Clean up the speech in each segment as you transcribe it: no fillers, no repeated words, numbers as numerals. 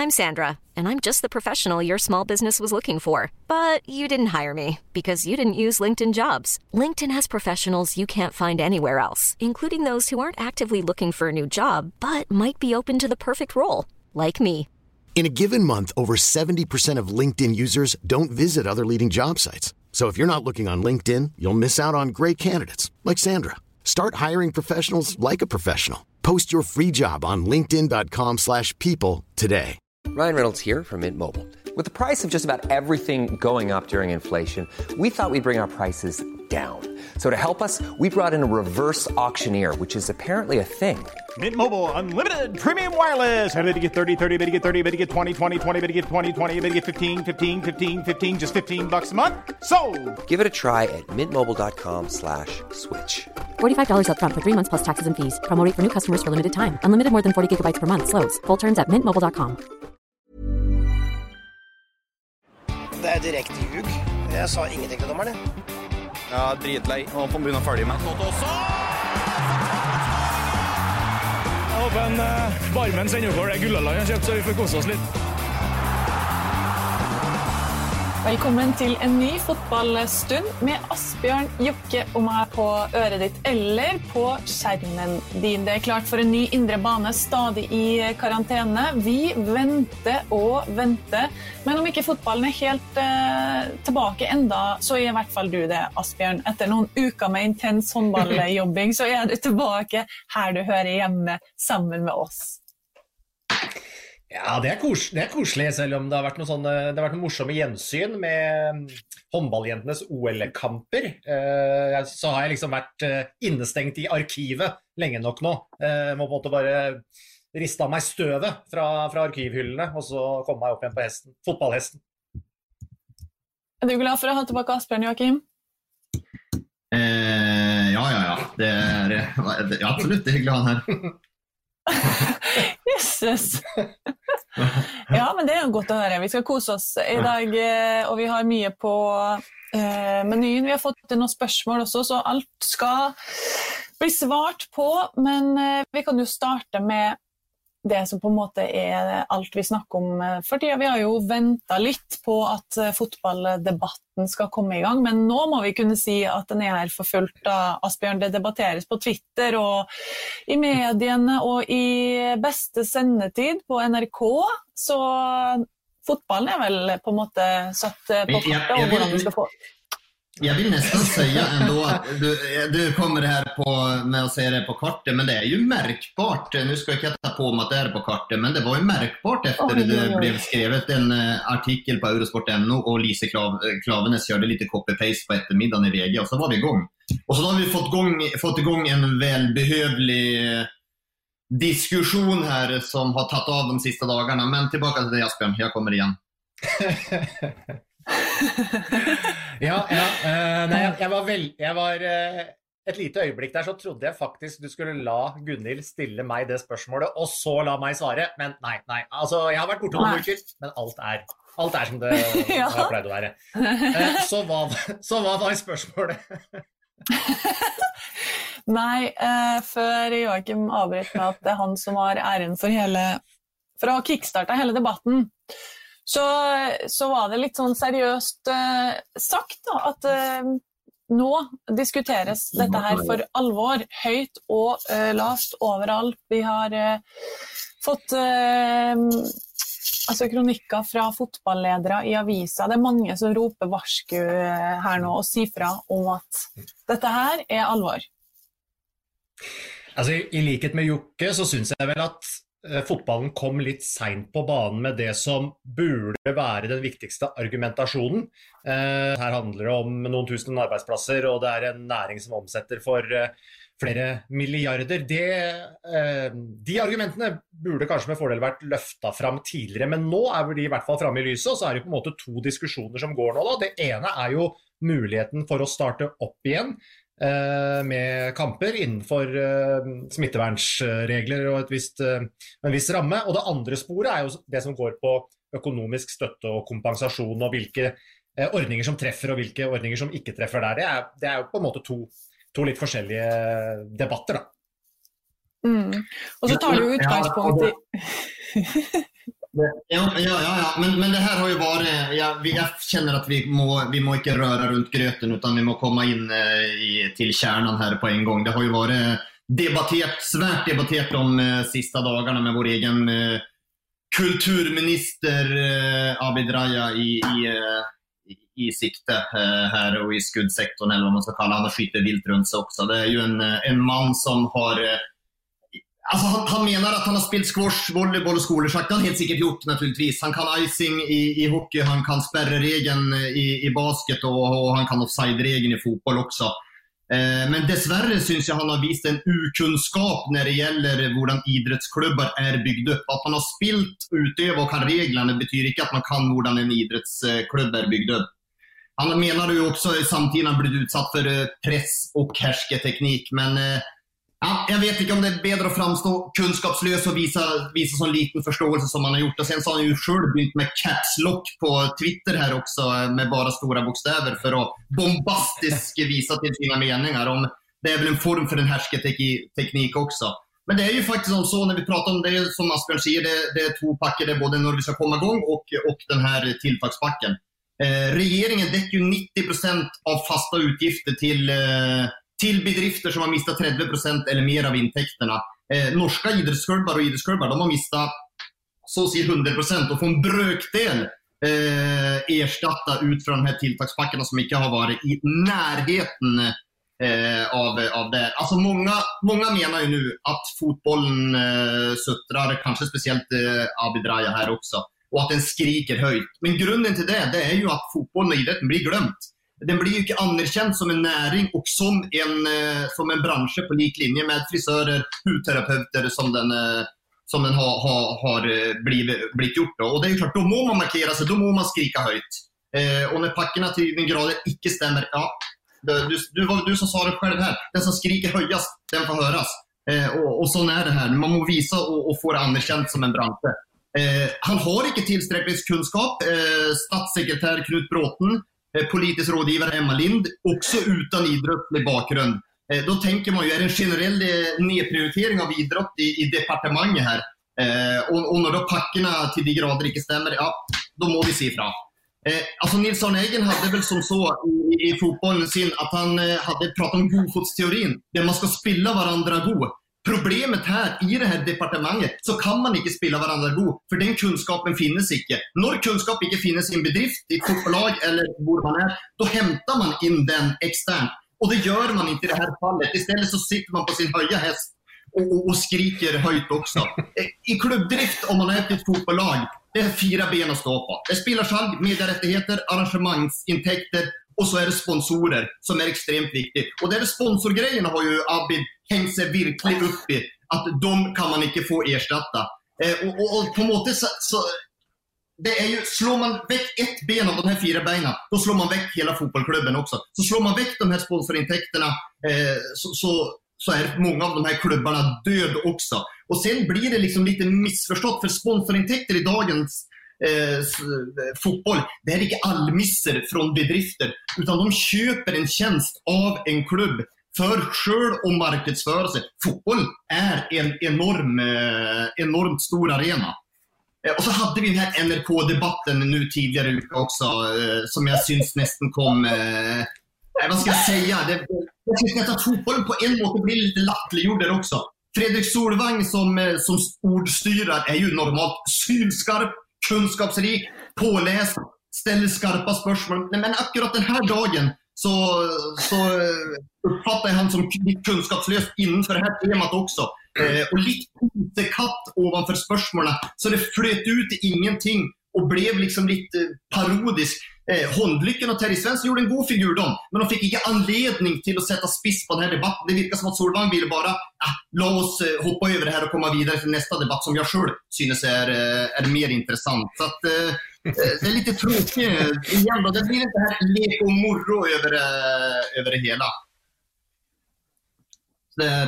I'm Sandra, and I'm just the professional your small business was looking for. But you didn't hire me because you didn't use LinkedIn Jobs. LinkedIn has professionals you can't find anywhere else, including those who aren't actively looking for a new job, but might be open to the perfect role, like me. In a given month, over 70% of LinkedIn users don't visit other leading job sites. So if you're not looking on LinkedIn, you'll miss out on great candidates like Sandra. Start hiring professionals like a professional. Post your free job on linkedin.com/people today. Ryan Reynolds here from Mint Mobile. With the price of just about everything going up during inflation, we thought we'd bring our prices down. So to help us, we brought in a reverse auctioneer, which is apparently a thing. Mint Mobile Unlimited Premium Wireless. How to get 30, 30, bit to get 30, bit to get 20, 20, 20, bit to get 20, 20, bit to get 15, 15, 15, 15, just $15 a month? Sold! Give it a try at mintmobile.com/switch. $45 up front for 3 months plus taxes and fees. Promo rate for new customers for limited time. Unlimited more than 40 gigabytes per month. Slows full terms at mintmobile.com. Det direkte ljug. Jeg sa ingenting til dommerne. Ja, dritlei. Nå får vi begynne ferdig med noe også. Jeg håper en barmen sender over det Gullaland har kjøpt, så vi får kose oss litt. Velkommen til en ny fotballstund med Asbjørn, Jokke og meg på øret ditt eller på skjermen din. Det klart for en ny indre bane, stadig i karantene. Vi venter og venter, men om ikke fotballen helt tilbake enda, så i hvert fall du det, Asbjørn. Etter noen uker med intens håndballjobbing, så du tilbake her du hører hjemme sammen med oss. Ja, det koselig, selv om det har vært noen morsomme gjensyn med håndballjentenes OL-kamper. Så har jeg liksom vært innestengt i arkivet lenge nok nå. Må på en måte bare riste av meg støvet fra arkivhyllene, og så komme meg opp igjen på fotballhesten. Er du glad for å ha tilbake Asbjørn, Joakim? Ja. Det absolutt, det glad han her. Jesus. Ja, men det jo godt å høre. Vi skal kose oss i dag, og vi har mye på menyen. Vi har fått noen spørsmål også, så alt skal bli svart på, men vi kan jo starte med det som på en måte alt vi snakker om for tiden. Vi har jo ventet litt på at fotballdebatten skal komme i gang, men nå må vi kunne si at den her for fullt av Asbjørn. Det debatteres på Twitter og i mediene og i beste sendetid på NRK, så fotballen vel på en måte satt på kartet og hvordan vi skal få. Jag vill nästan säga ändå att du kommer här med att säga det på kartet, men det är ju märkbart. Nu ska jag inte ta på mig att det är på kartet, men det var ju märkbart efter det blev skrivet en artikel på Eurosport.no och Lise Klavenes körde lite copy-paste på eftermiddagen i VG och så var vi igång. Och så har vi fått igång en välbehövlig diskussion här som har tagit av de sista dagarna. Men tillbaka till dig, Asbjørn, jag kommer igen. Jeg var et lite øyeblikk der, så trodde jeg faktisk du skulle la Gunhild stille meg det spørsmålet, og så la meg svare, men nei, altså jeg har vært borte noen uker, men alt er som det har pleid å være. Så hva var spørsmålet? Nei, før Joakim avbryter med at det han som har æren for å kickstarte hele debatten, så var det litt sånn seriøst sagt da, at nå diskuteres dette her for alvor, høyt og lavt overalt. Vi har fått kronikker fra fotballledere i avisa. Det mange som roper varsku her nå og sier fra om at dette her alvor. Altså, i likhet med Jokke så synes jeg vel at fotballen kom litt sent på banen med det som burde være den viktigste argumentasjonen. Her handler det om noen tusen arbeidsplasser, og det en næring som omsetter for flere milliarder. De argumentene burde kanskje med fordel vært løftet fram tidligere, men nå de i hvert fall fremme i lyset, og så det på en måte to diskusjoner som går nå. Da. Det ene jo muligheten for å starte opp igjen med kamper innenfor smittevernsregler og en viss ramme, og det andre sporet jo det som går på økonomisk støtte og kompensasjon, og hvilke ordninger som treffer og hvilke ordninger som ikke treffer der. Det jo på en måte to litt forskjellige debatter da. Og så tar du utgangspunkt i Ja. Men det här har ju varit... Jag känner att vi må inte röra runt gröten, utan vi må komma in till kärnan här på en gång. Det har ju varit svärt debatterat de sista dagarna med vår egen kulturminister Abid Raya i sikte här och i skuddsektorn, eller vad man ska kalla. Han har skiter vilt runt sig också. Det är ju en man som har... Alltså han menar att han har spelat squash, volleyboll och skolschack. Det har han helt säkert gjort naturligtvis. Han kan icing i hockey, han kan spärreregeln i basket och han kan offside-regeln i fotboll också. Men dessvärre syns jag han har visat en ukunskap när det gäller hur idrottsklubbar är byggd upp. Att man har spilt, utövat och kan reglerna betyder inte att man kan hur en idrottsklubb är byggd upp. Han menar ju också samtidigt att han blivit utsatt för press och härsketeknik. Men jag vet inte om det är bättre att framstå kunskapslös och visa sån liten förståelse som man har gjort. Och sen så har han ju själv bytt med caps lock på Twitter här också, med bara stora bokstäver för att bombastiskt visa till sina meningar. Om det är väl en form för en härsketeknik också. Men det är ju faktiskt så när vi pratar om det, som Asbjörn säger, det är två packer, det är både när vi ska komma igång och den här tilltagspacken. Regeringen täcker ju 90% av fasta utgifter till bedrifter som har mistat 30% eller mer av intäkterna. Norska idrottsklubbar de har mistat så säger 100% och får en brökdel erstatta ut från de här tilltagspackerna som inte har varit i närheten av det. Alltså många menar ju nu att fotbollen suttrar, kanske speciellt Abid Raya här också, och att den skriker höjt. Men grunden till det är ju att fotbollen och idrotten blir glömt. Den blir ju inte anerkänd som en näring och som en bransch på lik linje med frisörer, hudterapeuter som den har blivit gjort då. Och det är ju klart, då må man markera sig, då må man skrika höjt. Och när packerna till den graden icke stämmer, ja, du som sa det själv här, den som skriker höjast, den får höras. Och så är det här, man må visa och få det anerkänt som en bransch. Han har inte tillräcklig kunskap, statssekreterare Knut Bråten, politisk rådgivare Emma Lind, också utan idrottslig bakgrund. Då tänker man ju, är det en generell nedprioritering av idrott i departementet här? Och när då packerna till de grader inte stämmer, ja, då må vi se fram. Alltså Nils Arne Eggen hade väl som så i fotbollen sin att han hade pratat om godfotsteorin, där man ska spilla varandra god. Problemet här, i det här departementet, så kan man inte spilla varandra god, för den kunskapen finnes inte. När kunskap inte finnes i en bedrift, i ett fotbolag eller var man är, då hämtar man in den externt. Och det gör man inte i det här fallet. Istället så sitter man på sin höja häst och skriker höjt också. I klubbdrift, om man är ett fotbolag, det är 4 ben att stå på. Det spelar salg, medierättigheter, arrangemangsintäkter och så är det sponsorer som är extremt viktigt. Och det är sponsorgrejerna har ju Abid hängt sig virkligt upp i. Att de kan man inte få ersätta. Och på något sätt så det är ju, slår man väck ett ben av de här 4 benen, då slår man väck hela fotbollklubben också. Så slår man väck de här sponsorintäkterna så är många av de här klubbarna död också. Och sen blir det liksom lite missförstått, för sponsorintäkter i dagens fotboll, det är inte allmisser från bedrifter, utan de köper en tjänst av en klubb för själv och marknadsförelse. Fotboll är en enormt stor arena. Och så hade vi den här NRK-debatten nu tidigare också, som jag syns nästan kom... vad ska jag säga? Jag tycker att fotbollen på en måte blir lite lattliggjord där också. Fredrik Solvang som ordstyrare är ju normalt synskarp, kunskapsrik, påläst, ställer skarpa spörsmål. Men akkurat den här dagen så uppfattar jag han som kunskapslös inför det här temat också. Och lite katt ovanför spörsmålen, så det flöt ut i ingenting och blev liksom lite parodisk. Hondlycken och Terry Svensson gjorde en god figur då, men de fick inte anledning till att sätta spiss på den här debatten. Det virkar som att Solvang ville bara låt oss hoppa över det här och komma vidare till nästa debatt som jag själv synes är mer intressant. Så att det är lite tråkigt igen då. Det blir inte här lek och morro över det hela. Det är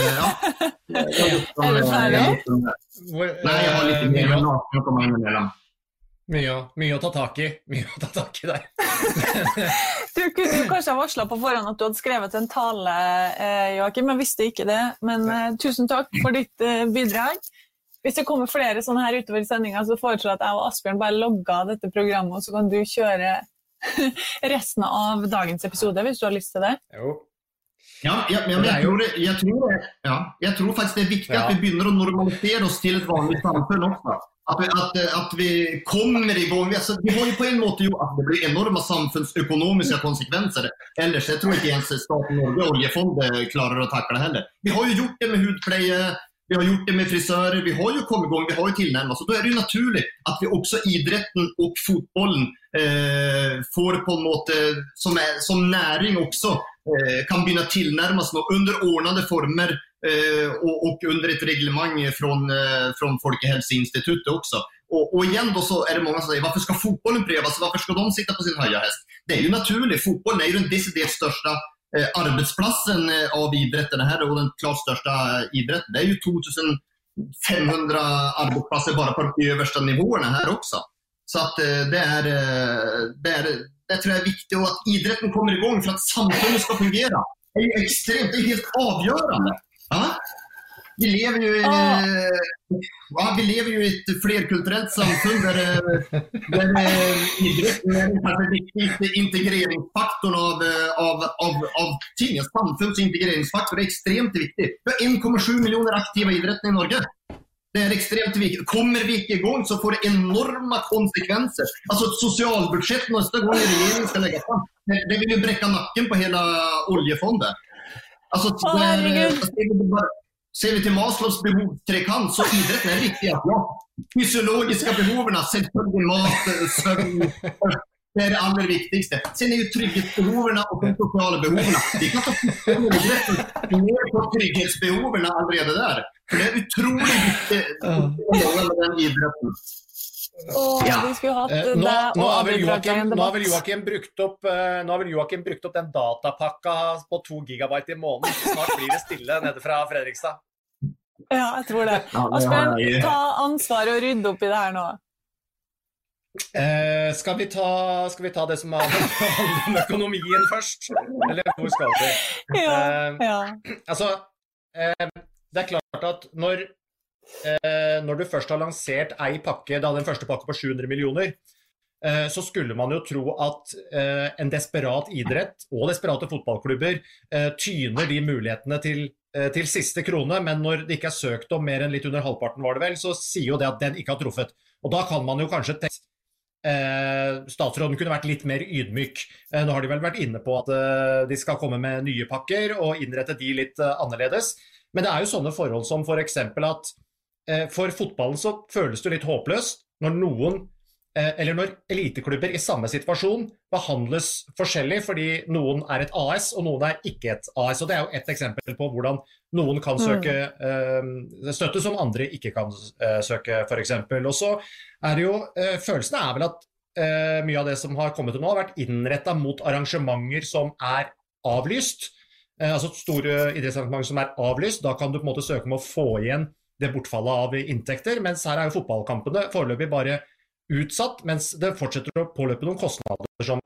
Är du färdig? Nej, jag har lite mer naken att komma in emellan. Mye å ta tak i der. Du kunne jo kanskje ha varslet på forhånd at du hadde skrevet en tale, Joakim, jeg visste ikke det, men tusen takk for ditt bidrag. Hvis det kommer flere sånne her utover sendingen, så foreslår jeg at jeg og Asbjørn bare logger av dette programmet, og så kan du kjøre resten av dagens episode, hvis du har lyst til det. Jo. Ja, men jeg tror faktisk det viktig at vi begynner å normalisere oss til et vanlig samfunn også. At vi kommer i gang. Altså, vi har jo på en måte jo at det blir enorme samfunnsøkonomiske konsekvenser. Ellers jeg tror ikke ens staten Norge og oljefondet klarer å takle heller. Vi har jo gjort det med hudpleie, vi har gjort det med frisører, vi har jo kommet i gang, vi har jo tilnærmet. Så da det jo naturlig at vi også idretten og fotbollen får på en måte som næring også kan begynne tilnærmes nå under ordnade former och under ett reglement från Folkehälsoinstitutet också. Och igen då så är det många som säger, varför ska fotbollen prövas? Varför ska de sitta på sin höja häst? Det är ju naturligt, fotbollen är ju den deciderat största arbetsplatsen av idrotten här och den klart största idrotten. Det är ju 2500 arbetsplatser bara på de översta nivåerna här också. Så att det tror jag är viktigt, och att idrotten kommer igång för att samfundet ska fungera. Det är ju extremt, det är helt avgörande. Ja? Vi lever ju i ett flerkulturellt samfund där idrotten är en viktig integreringsfaktor av ting. Samfunds integreringsfaktor är extremt viktig. Vi har 1,7 miljoner aktiva idrotter i Norge. Det är extremt viktigt. Kommer vi inte igång så får det enorma konsekvenser. Alltså ett socialbudget nästa gång regeringen ska lägga fram. Det vill ju bräcka nacken på hela oljefonden. Alltså ser vi till Maslows behovstrekant så idrotten är viktig. Ja, fysiologiska behoven, selvfølgelig mat, søvn, det är det allra viktigaste. Sen är ju trygghetsbehoven och de sociala behoven. Vi kan ta mer på trygghetsbehoven allerede där. För det är otroligt viktigt med den idrotten. Vi skulle hatt nå har vel Joakim brukt opp den datapakka på 2 gigabyte i måneden. Snart blir det stille nede fra Fredrikstad. Ja, jeg tror det. Asbjørn, ta ansvar og rydde opp i det her nå. Skal vi ta det som handler om økonomien først? Eller hvor skal vi? Altså, det er klart at når du først har lansert en pakke, da den første pakke på 700 millioner, så skulle man jo tro at en desperat idrett og desperate fotballklubber tyner de mulighetene til siste krone, men når det ikke er søkt om mer enn litt under halvparten var det vel, så sier jo det at den ikke har truffet. Og da kan man jo kanskje tenke statsråden kunne vært litt mer ydmyk. Nå har de vel vært inne på at de skal komme med nye pakker og innrette de litt annerledes. Men det er jo sånne forhold som for eksempel at for fotballen så føles det litt håpløst når når eliteklubber i samme situasjon behandles forskjellig, fordi noen er et AS og noen er ikke et AS. Og det er jo et eksempel på hvordan noen kan søke støtte som andre ikke kan søke, for eksempel. Og så er det jo, følelsene er vel at mye av det som har kommet til nå har vært innrettet mot arrangementer som er avlyst. Altså store idrettsarrangementer som er avlyst, da kan du på en måte søke om å få igjen det bortfallet av inntekter, mens her er jo fotballkampene foreløpig bare utsatt, mens det fortsetter å påløpe noen kostnader som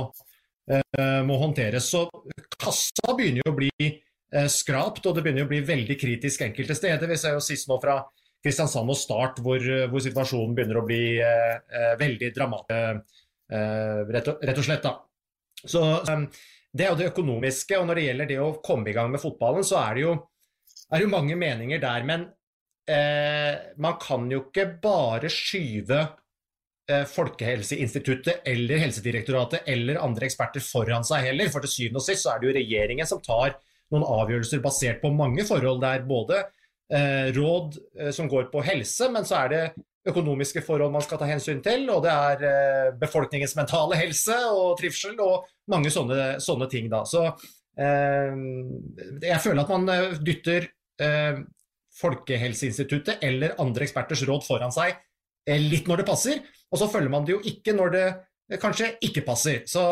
må håndteres. Så kassa begynner jo å bli skrapt, og det begynner å bli veldig kritisk enkelte steder. Vi ser jo sist nå fra Kristiansand og Start, hvor situasjonen begynner å bli veldig dramatisk, rett og slett da. Så det er jo det økonomiske, og når det gjelder det å komme i gang med fotballen, så er det jo mange meninger der, men man kan jo ikke bare skyve Folkehelseinstituttet eller Helsedirektoratet eller andre eksperter foran seg heller, for til syvende og sist så er det jo regjeringen som tar noen avgjørelser basert på mange forhold. Det er både råd som går på helse, men så er det økonomiske forhold man skal ta hensyn til, og det er befolkningens mentale helse og trivsel og mange sånne ting da. Så jeg føler at man dytter Folkehelseinstituttet eller andre eksperters råd foran seg litt når det passer, og så følger man det jo ikke når det kanskje ikke passer. Så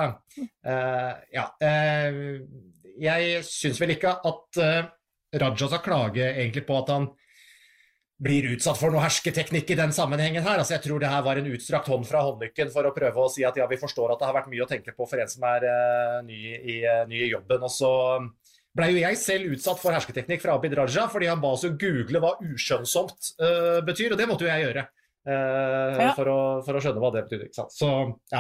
jeg synes vel ikke at Raja skal klage egentlig på at han blir utsatt for noe hersketeknikk i den sammenhengen her. Altså jeg tror det her var en utstrakt hånd fra håndlykken for å prøve å si at ja, vi forstår at det har vært mye å tenke på for en som er ny i jobben, og så ble jo jeg selv utsatt for hersketeknikk fra Abid Raja, fordi han ba oss å google hva uskjønnsomt betyr, og det måtte jo jeg gjøre for å skjønne hva det betyr. Ikke sant? Så, ja.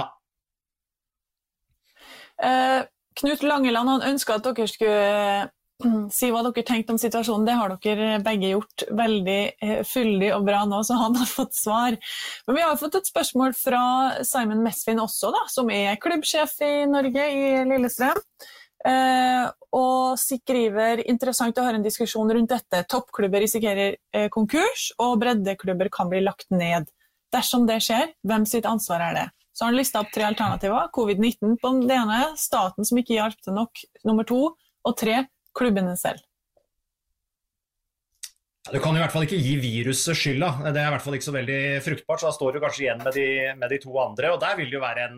Knut Langeland, han ønsket at dere skulle si hva dere tenkte om situasjonen. Det har dere begge gjort veldig fyldig og bra nå, så han har fått svar. Men vi har fått et spørsmål fra Simon Mesvin også, da, som klubbsjef i Norge i Lillestrøm. Og skriver interessant å høre en diskusjon rundt dette. Toppklubber risikerer konkurs, og breddeklubber kan bli lagt ned. Dersom det skjer, hvem sitt ansvar det? Så har han listet opp 3 alternativer. Covid-19 på det ene, staten som ikke hjalp til nok, nummer 2, og 3, klubbene selv. Du kan i hvert fall ikke gi viruset skylda. Det i hvert fall ikke så veldig fruktbart, så da står du kanskje igjen med de 2 andre, og der vil det jo være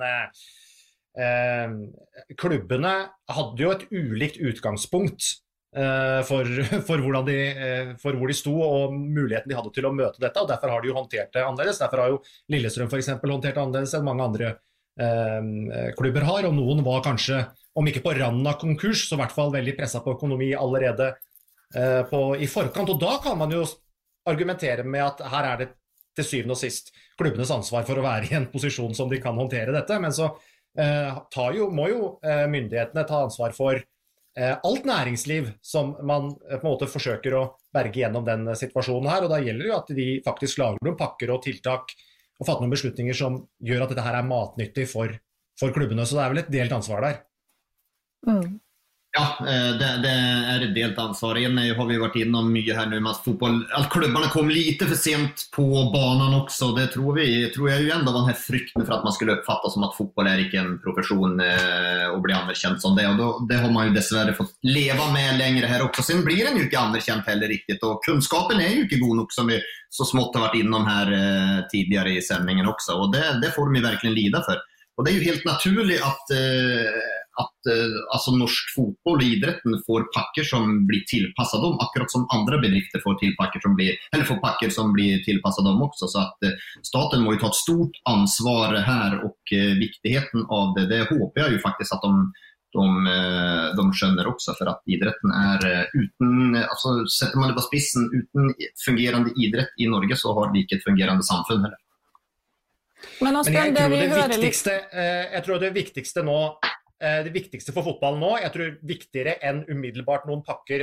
klubbene hadde jo et ulikt utgangspunkt for hvor de sto og muligheten de hadde til å møte dette, og derfor har de jo håndtert det annerledes. Derfor har jo Lillestrøm for eksempel håndtert det annerledes enn mange andre klubber har, og noen var kanskje, om ikke på randen av konkurs, så i hvert fall veldig presset på økonomi allerede i forkant, og da kan man jo argumentere med at her det til syvende og sist klubbenes ansvar for å være i en posisjon som de kan håndtere dette, men så må jo myndighetene ta ansvar for alt næringsliv som man på en måte forsøker å berge gjennom den situasjonen her, og da gjelder det jo at de faktisk lager noen pakker og tiltak og fatter noen beslutninger som gjør at dette her matnyttig for klubbene, så det vel et delt ansvar der. Ja, det ett delt ansvar. Igen har vi varit inom mycket här nu med att klubbarna kom lite för sent på banan också. Det tror jag ju ändå var den här frykten för att man skulle uppfatta som att fotboll är inte en profession och bli anerkänt som det. Och det har man ju dessvärre fått leva med längre här också. Sen blir den ju inte anerkänt heller riktigt. Och kunskapen är ju inte god nog som vi så smått har varit inom här tidigare i sändningen också. Och det får de ju verkligen lida för. Och det är ju helt naturligt att alltså norsk fotboll och idretten får pakker som blir tillpassade dem, akkurat som andra bedrifter får pakker som blir tillpassade dem också, så att staten må ju ta ett stort ansvar här, och viktigheten av det hoppas jag ju faktiskt att de skönner också, för att idretten alltså sätter man det på spissen, utan fungerande idrett i Norge så har vi inte ett fungerande samfunn heller. Men jeg tror det viktigste nå, det viktigste for fotballen nå, jeg tror viktigere enn umiddelbart noen pakker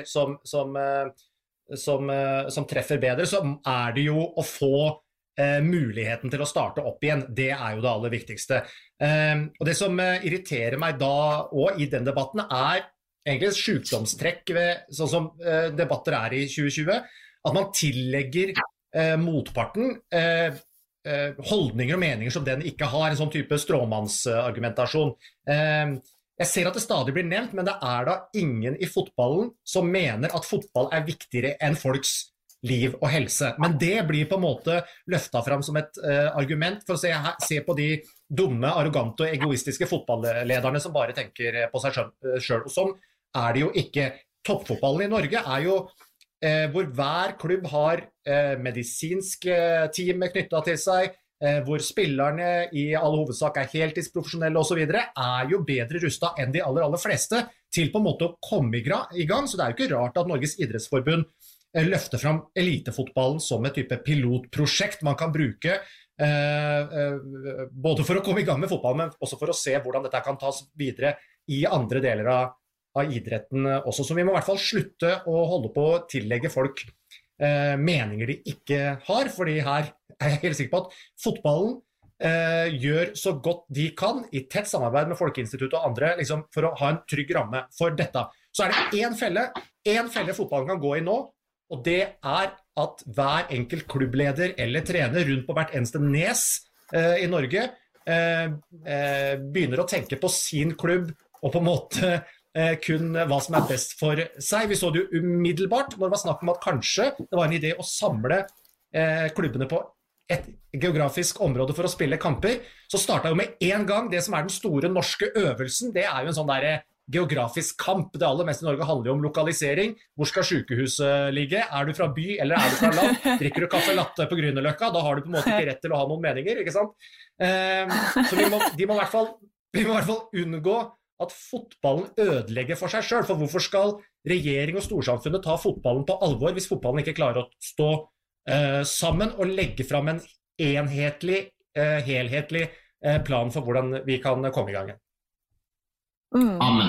som treffer bedre, så det jo å få muligheten til å starte opp igjen. Det jo det aller viktigste. Og det som irriterer meg da og i den debatten egentlig et sykdomstrekk ved, sånn som debatter i 2020, at man tillegger motparten holdninger og meninger som den ikke har, en sånn type stråmannsargumentasjon. Jeg ser at det stadig blir nevnt, men det da ingen i fotballen som mener at fotball viktigere enn folks liv og helse. Men det blir på en måte løftet fram som et argument for å se på de dumme, arrogante og egoistiske fotballlederne som bare tenker på seg selv. Og sånn det jo ikke. Toppfotballen i Norge jo hvor hver klubb har medisinsk team knyttet til seg, hvor spillerne i all hovedsak heltidsprofesjonelle og så videre, jo bedre rustet enn de aller fleste til på en måte å komme i gang. Så det jo ikke rart at Norges idrettsforbund løfter fram elitefotballen som et type pilotprosjekt man kan bruke, både for å komme i gang med fotballen, men også for å se hvordan dette kan tas videre i andre deler av idretten også. Så vi må i hvert fall slutte å holde på å tillegge folk meninger de ikke har, fordi her jeg helt sikker på at fotballen gjør så godt de kan i tett samarbeid med Folkeinstituttet og andre, liksom, for å ha en trygg ramme for dette. Så det en felle fotballen kan gå i nå, og det at hver enkelt klubbleder eller trener rundt på hvert eneste nes i Norge begynner å tenke på sin klubb og på en måte kun hva som best for seg. Vi så det jo umiddelbart når det var snakk om at kanskje det var en idé å samle klubbene på et geografisk område for å spille kamper. Så startet jo med en gang det som den store norske øvelsen. Det jo en sånn der geografisk kamp. Det aller meste i Norge handler jo om lokalisering. Hvor skal sykehuset ligge? Du fra by eller du fra land? Drikker du kaffe latte på Grünerløkka? Da har du på en måte ikke rett til å ha noen meninger, ikke sant? Så vi må i hvert fall unngå at fotballen ødelegger for seg selv, for hvorfor skal regjering og storsamfunnet tar fotballen på alvor hvis fotballen ikke klarer å stå sammen og legge frem en enhetlig, helhetlig plan for hvordan vi kan komme i gang. Amen.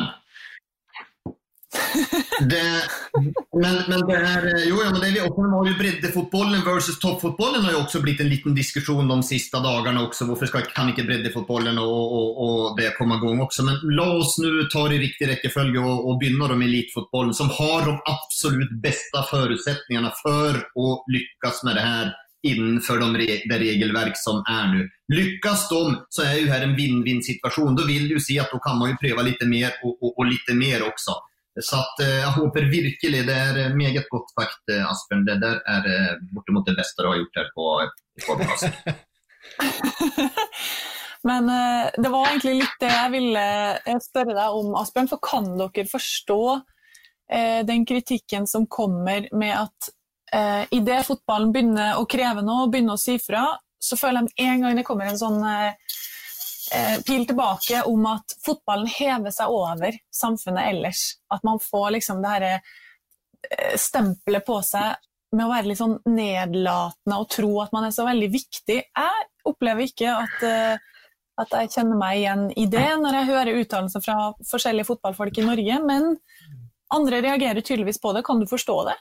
Men det är jo, ja, men det är också var ju breddefotbollen versus toppfotbollen har ju också blivit en liten diskussion de sista dagarna också. Varför kan inte breddefotbollen och det komma igång också? Men låt oss nu ta det i riktig räckeföljd och börja med elitfotbollen som har de absolut bästa förutsättningarna för att lyckas med det här inför det regelverk som är nu. Lyckas de så är ju här en win-win situation. Då vill du se att då kan man ju pröva lite mer och lite mer också. Så att jag hoppas virkelig, det är meget gott sagt, Asbjørn. Det där är bortemot det bästa du har gjort här på podcasten. Men det var egentlig litt det jeg ville spørre deg om, Asbjørn, for kan dere forstå den kritikken som kommer med at i det fotballen begynner å kreve noe og begynner å si fra, så føler jeg en gang det kommer en sånn pil tilbake om at fotballen hever seg over samfunnet ellers. At man får liksom det her stempelet på seg med å være litt sånn nedlatende og tro at man er så veldig viktig. Jeg opplever ikke at jeg kjenner meg igjen i det når jeg hører uttalelser fra forskjellige fotballfolk i Norge, men andre reagerer tydeligvis på det. Kan du forstå det?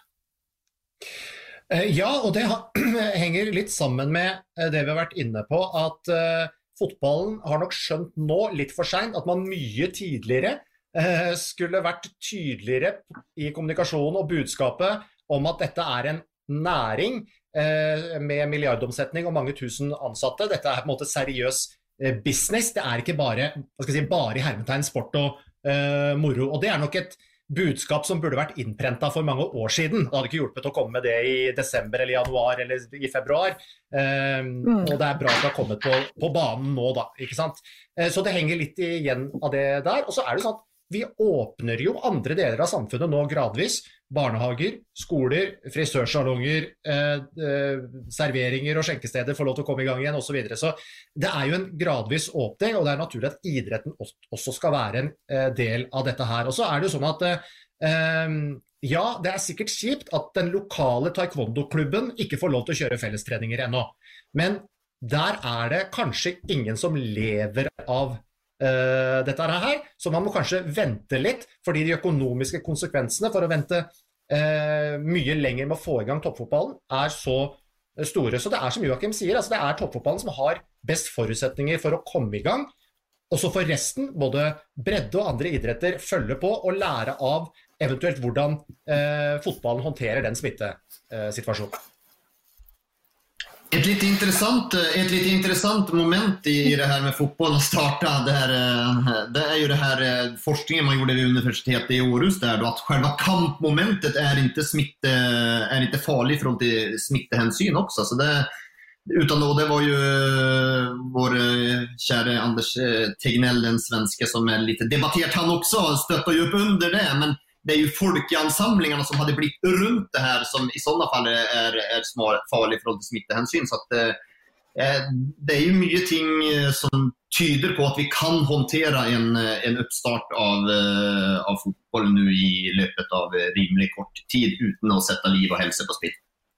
Ja, og det henger litt sammen med det vi har vært inne på, at fotballen har nok skjønt nå litt for sent at man mye tidligere skulle vært tydeligere i kommunikasjonen og budskapet om at dette er en næring med milliardomsetning og mange tusen ansatte. Dette er på en måte seriøs business. Det er ikke bare, bare i hermetegn sport og moro. Og det er nok et budskap som burde vært innprentet for mange år siden. Det hadde ikke hjulpet å komme med det i desember eller januar eller i februar. Og det er bra at det har kommet på banen nå da, ikke sant? Så det henger litt igjen av det der. Og så er det sånn at vi åpner jo andre deler av samfunnet nå gradvis. Barnehager, skoler, frisørsalonger, serveringer og skjenkesteder får lov til å komme i gang igjen og så videre. Så det er jo en gradvis åpning, og det er naturlig at idretten også skal være en del av dette her. Og så er det jo sånn at ja, det er sikkert kjipt at den lokale taekwondo-klubben ikke får lov til å kjøre fellestreninger ennå. Men der er det kanskje ingen som lever av dette her, så man må kanskje vente litt, fordi de økonomiske konsekvensene for å vente mye lenger med å få i gang toppfotballen er så store. Så det er som Joachim sier, altså det er toppfotballen som har best forutsetninger for å komme i gang, og så får resten, både bredde og andre idretter, følge på og lære av eventuelt hvordan fotballen håndterer den smittesituasjonen. Ett lite intressant moment i det här med fotboll att starta det är ju det här forskningen man gjorde vid universitetet i Århus där då, att själva kampmomentet är inte farligt från till smittehänsyn också, så det utan då det var ju vår kära Anders Tegnell, den svenska, som är lite debatterat, han också stöttar ju upp under det, men det är ju folkansamlingarna som hade blivit runt det här som i sådana fall är farligt från smittehänsyn. Så att det är ju mycket ting som tyder på att vi kan hantera en uppstart av fotboll nu i löpet av rimlig kort tid utan att sätta liv och hälsa på spill.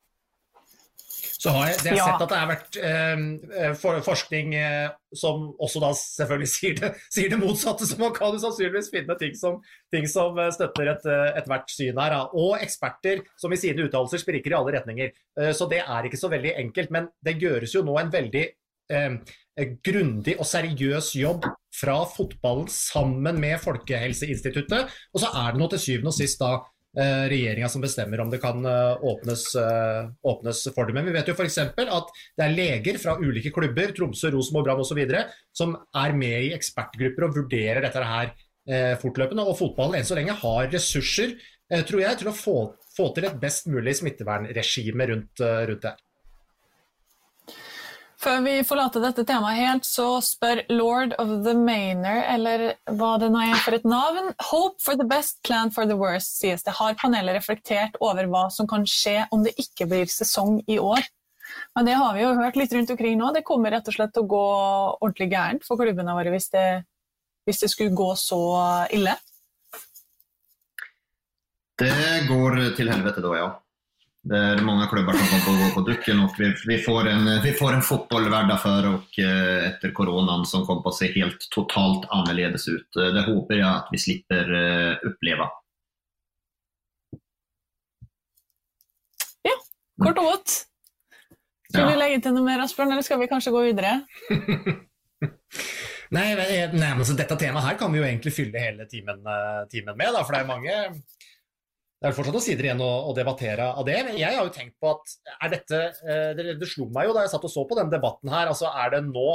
Så har jeg sett at det har vært forskning som også da selvfølgelig sier det motsatte, så man kan jo sannsynligvis finne ting som støtter et hvert syn her. Og eksperter som i sine uttalelser spriker i alle retninger. Så det er ikke så veldig enkelt, men det gjøres jo nå en veldig grundig og seriøs jobb fra fotballen sammen med Folkehelseinstituttet, og så er det nå til syvende og sist da regjeringen som bestemmer om det kan åpnes for det. Men vi vet jo for eksempel at det er leger fra ulike klubber, Tromsø, Rosenborg, Brann og så videre, som er med i ekspertgrupper og vurderer dette her fortløpende, og fotballen enn så lenge har ressurser, tror jeg, til å få til et best mulig smittevernregime rundt det. Før vi forlater dette temaet helt, så spør Lord of the Manor, eller hva det nå er for et navn. Hope for the best, plan for the worst, sies det. Har panelet reflektert over hva som kan skje om det ikke blir sesong i år? Men det har vi jo hørt litt rundt omkring nå. Det kommer rett og slett til å gå ordentlig gærent for klubbene våre hvis det skulle gå så ille. Det går till helvete då, ja. Det är många klubbar som kommer att gå på ducken och vi får en fotboll värda för och efter coronan som kommer att se helt totalt annorledes ut. Det hoppas jag att vi slipper uppleva. Ja, kort och gott. Ska vi lägga till noe mer, Asbjørn, eller skal vi kanskje gå videre? Nei, men så dette temaet her kan vi jo egentlig fylle hele timen med, da, for det er mange... Det er fortsatt noen sider igjen å debattere av det, men jeg har jo tenkt på at det slo meg jo da jeg satt og så på den debatten her, altså er det nå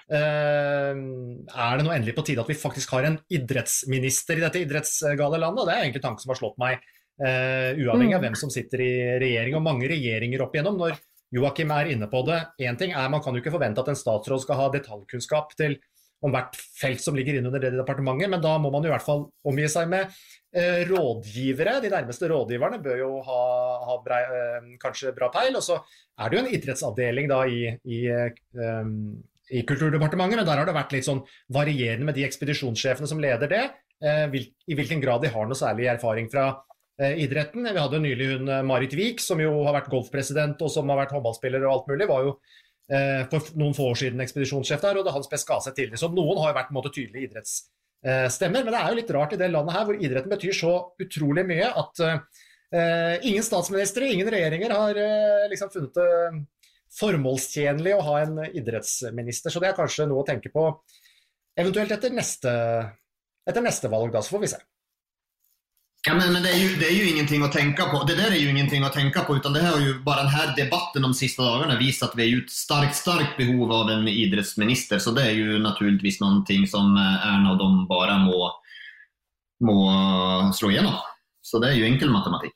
endelig på tide at vi faktisk har en idrettsminister i dette idrettsgale landet? Det er egentlig en tanke som har slått meg, uavhengig av hvem som sitter i regjering, og mange regjeringer opp igjennom. Når Joachim er inne på det, en ting er man kan jo ikke forvente at en statsråd skal ha detaljkunnskap om hvert felt som ligger innunder det departementet, men da må man jo i hvert fall omgi seg med rådgivere. De nærmeste rådgiverne bør jo ha kanskje bra peil, og så er det jo en idrettsavdeling da i Kulturdepartementet, men der har det vært litt sånn varierende med de ekspedisjonssjefene som leder det, i hvilken grad de har noe særlig erfaring fra idretten. Vi hadde nylig hun Marit Vik, som jo har vært golfpresident og som har vært håndballspiller og alt mulig, var jo for noen få år siden ekspedisjonssjef der, og det Hans Pesk Gaseth tidlig. Så noen har jo vært på en måte tydelige idrettsstemmer, men det er jo litt rart i det landet her, hvor idretten betyr så utrolig mye at ingen statsministre, ingen regjeringer har liksom funnet det formålstjenlig å ha en idrettsminister, så det er kanskje noe å tenke på eventuelt etter neste valg da, så får vi se. Ja, men det är ju ingenting att tänka på. Det där är ju ingenting att tänka på, utan det här har ju bara den här debatten de sista dagarna visat att vi är ju ett starkt behov av en idrottsminister, så det är ju naturligtvis någonting som Erna och de bara må slå igenom. Så det är ju enkel matematik.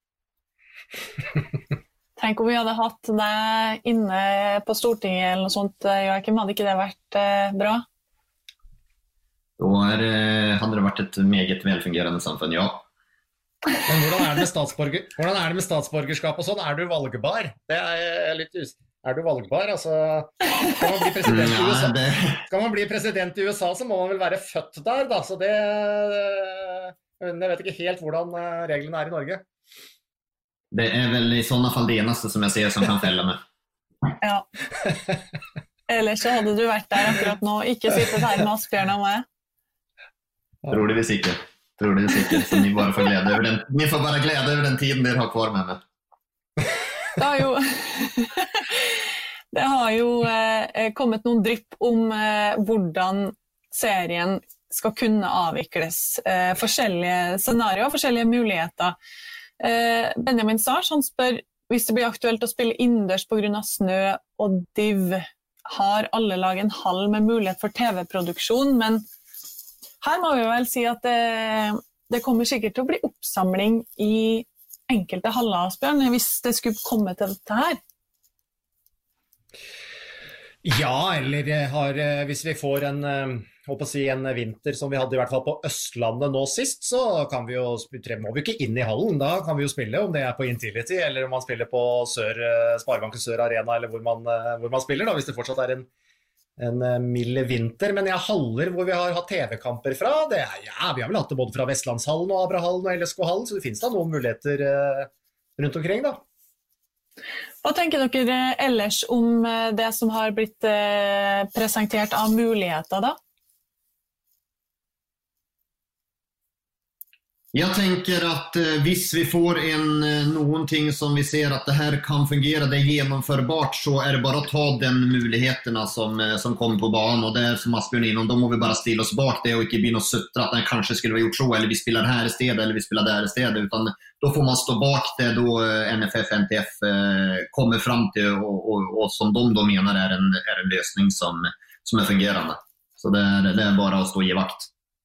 Tänk om vi hade haft det inne på Stortinget eller något sånt, Joachim, hade inte det varit bra? Då hade det varit ett meget välfungerande samfunn, ja. Men hvordan er det med statsborgerskap og sånn? Er du valgbar? Det er litt Er du valgbar? Altså, skal man bli president i USA, så må man vel være født der, da. Så jeg vet ikke helt hvordan reglene er i Norge. Det er vel i sånne fall det eneste som jeg ser som kan felle med. Ja. Ellers så hadde du vært der akkurat nå, ikke sittet her med Asbjørn og meg. Troligvis ikke. Så ni bara får glede over den. Ni får bara glede over den tiden dere har kvar med meg. Det har jo kommet noen drypp om hvordan serien skal kunne avvikles. Forskjellige scenarier, forskjellige muligheter. Benjamin Sars, han spør, hvis det blir aktuelt å spille innendørs på grunn av snø og div, har alle lag en hall med mulighet for TV-produksjon, men her må vi vel si at det kommer sikkert til å bli oppsamling i enkelte haller, Asbjørn, hvis det skulle komme til dette her. Ja, eller hvis vi får en vinter som vi hadde i hvert fall på Østlandet nå sist, så må vi ikke inn i hallen, da kan vi jo spille, om det er på Intility, eller om man spiller på Sparebanken Sør Arena, eller hvor man spiller, da, hvis det fortsatt er en mild vinter, men haller hvor vi har hatt TV-kamper fra, vi har vel hatt det både fra Vestlandshallen og Abrahallen og LSK-hallen, så det finnes da noen muligheter rundt omkring da. Hva tenker dere ellers om det som har blitt presentert av muligheter da? Jag tänker att hvis vi får någonting som vi ser att det här kan fungera, det är genomförbart, så är det bara att ta den möjligheterna som kommer på banan, och det är som Asbjørn innom, då må vi bara stilla oss bak det och inte bli något suttra att den kanske skulle ha gjort så, eller vi spelar här i stedet, eller vi spelar där i stedet, utan då får man stå bak det då NFF, NTF kommer fram till och som de då menar är en lösning som är fungerande. Så det är bara att stå i vakt.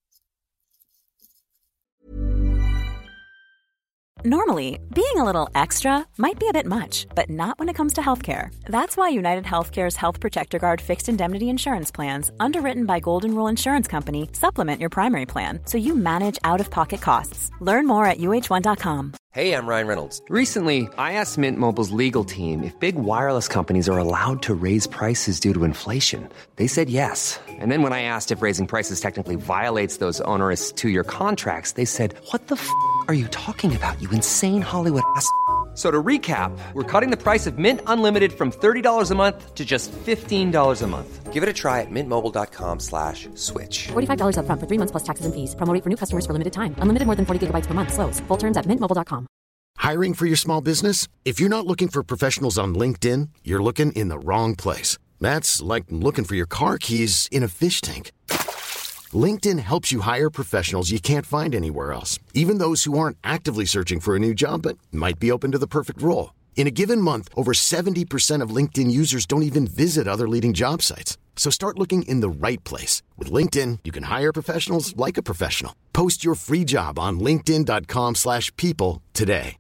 Normally, being a little extra might be a bit much, but not when it comes to healthcare. That's why United Healthcare's Health Protector Guard fixed indemnity insurance plans, underwritten by Golden Rule Insurance Company, supplement your primary plan so you manage out-of-pocket costs. Learn more at uh1.com. Hey, I'm Ryan Reynolds. Recently, I asked Mint Mobile's legal team if big wireless companies are allowed to raise prices due to inflation. They said yes. And then when I asked if raising prices technically violates those onerous two-year contracts, they said, "What the f*** are you talking about, you insane Hollywood ass?" So to recap, we're cutting the price of Mint Unlimited from $30 a month to just $15 a month. Give it a try at mintmobile.com/switch. $45 up front for 3 months plus taxes and fees. Promo rate for new customers for limited time. Unlimited more than 40 gigabytes per month. Slows full terms at mintmobile.com. Hiring for your small business? If you're not looking for professionals on LinkedIn, you're looking in the wrong place. That's like looking for your car keys in a fish tank. LinkedIn helps you hire professionals you can't find anywhere else, even those who aren't actively searching for a new job but might be open to the perfect role. In a given month, over 70% of LinkedIn users don't even visit other leading job sites. So start looking in the right place. With LinkedIn, you can hire professionals like a professional. Post your free job on linkedin.com/people today.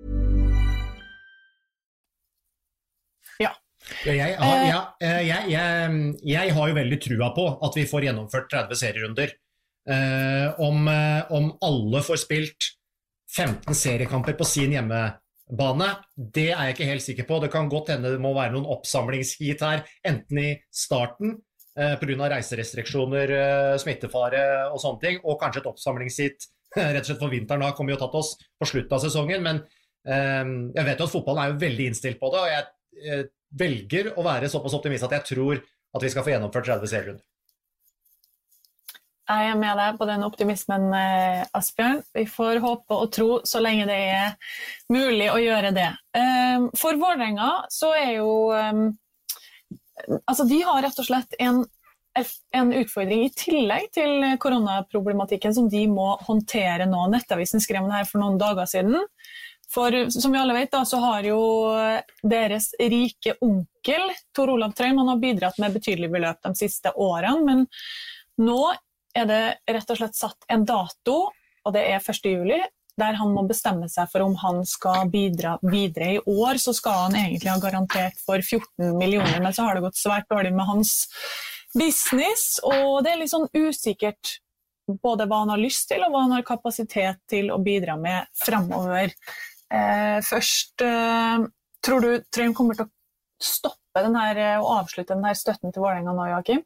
Jeg har jo veldig trua på at vi får gjennomført 30 serierunder. Om alle får spilt 15 seriekamper på sin hjemmebane, det jeg ikke helt sikker på. Det kan godt hende det må være noen oppsamlingshit her, enten I starten, på grunn av reiserestriksjoner, smittefare og sånne ting, og kanskje et oppsamlingshit, rett og slett for vinteren har kommet og tatt oss på slutten av sesongen, men jeg vet jo at fotballen jo veldig innstilt på det, og jeg velger å være såpass optimist at jeg tror at vi skal få gjennomført 30 serierunder. Jeg med deg på den optimismen, Asbjørn. Vi får håpe og tro så lenge det mulig å gjøre det. For Vålerenga så jo altså de har rett og slett en utfordring I tillegg til koronaproblematikken som de må håndtere nå. Nettavisen skrev den her for noen dager siden. For som vi alle vet da, så har jo deres rike onkel, Tor Olav Trøim, han har bidratt med betydelig beløp de siste årene, men nå det rett og slett satt en dato, og det 1. juli, der han må bestemme seg for om han skal bidra videre I år, så skal han egentlig ha garantert for 14 millioner, men så har det gått svært dårlig med hans business, og det litt sånn usikkert både hva han har lyst til, og hva han har kapasitet til å bidra med fremover. Først, tror du Trøim kommer til å stoppe den her og avslutte den her støtten til Vålerenga nå, Joakim?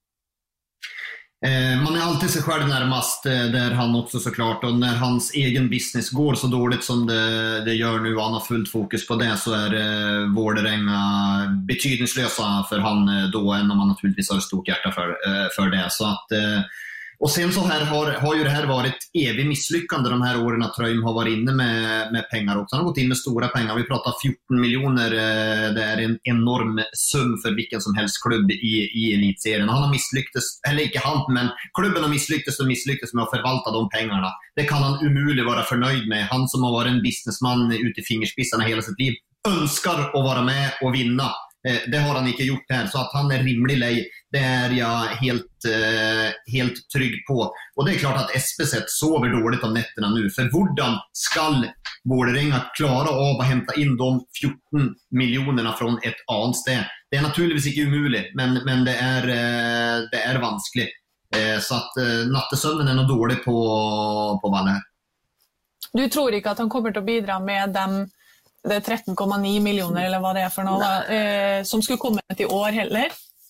Man alltid sig själv närmast där han också såklart, och när hans egen business går så dåligt som det gör nu och han har fullt fokus på det, så Vålerenga betydningslösa för han då, än om man naturligtvis har ett stort hjärta för det, så att och sen så här har ju det här varit evig misslyckande de här åren att Trøim har varit inne med pengar också. Han har gått in med stora pengar. Vi pratar 14 miljoner. Det en enorm sum för vilken som helst klubb i elitserien. Han har misslyckats, eller inte han, men klubben har misslyckats med att förvalta de pengarna. Det kan han umuligt vara förnöjd med. Han som har varit en businessman ute I fingerspissarna hela sitt liv önskar att vara med och vinna. Det har han inte gjort här, så att han rimlig lej, det jag helt trygg på. Och det klart att SPZ sover dåligt om nätterna nu, för hvordan skall Vålerenga klara av att hämta in de 14 miljonerna från ett annat sted? Det naturligtvis inte umuligt, men det är vanskligt. Så att nattesömnen nog dålig på Valle. Du tror inte att han kommer att bidra med dem? Det 13,9 miljoner eller vad det för något som skulle komma till år heller?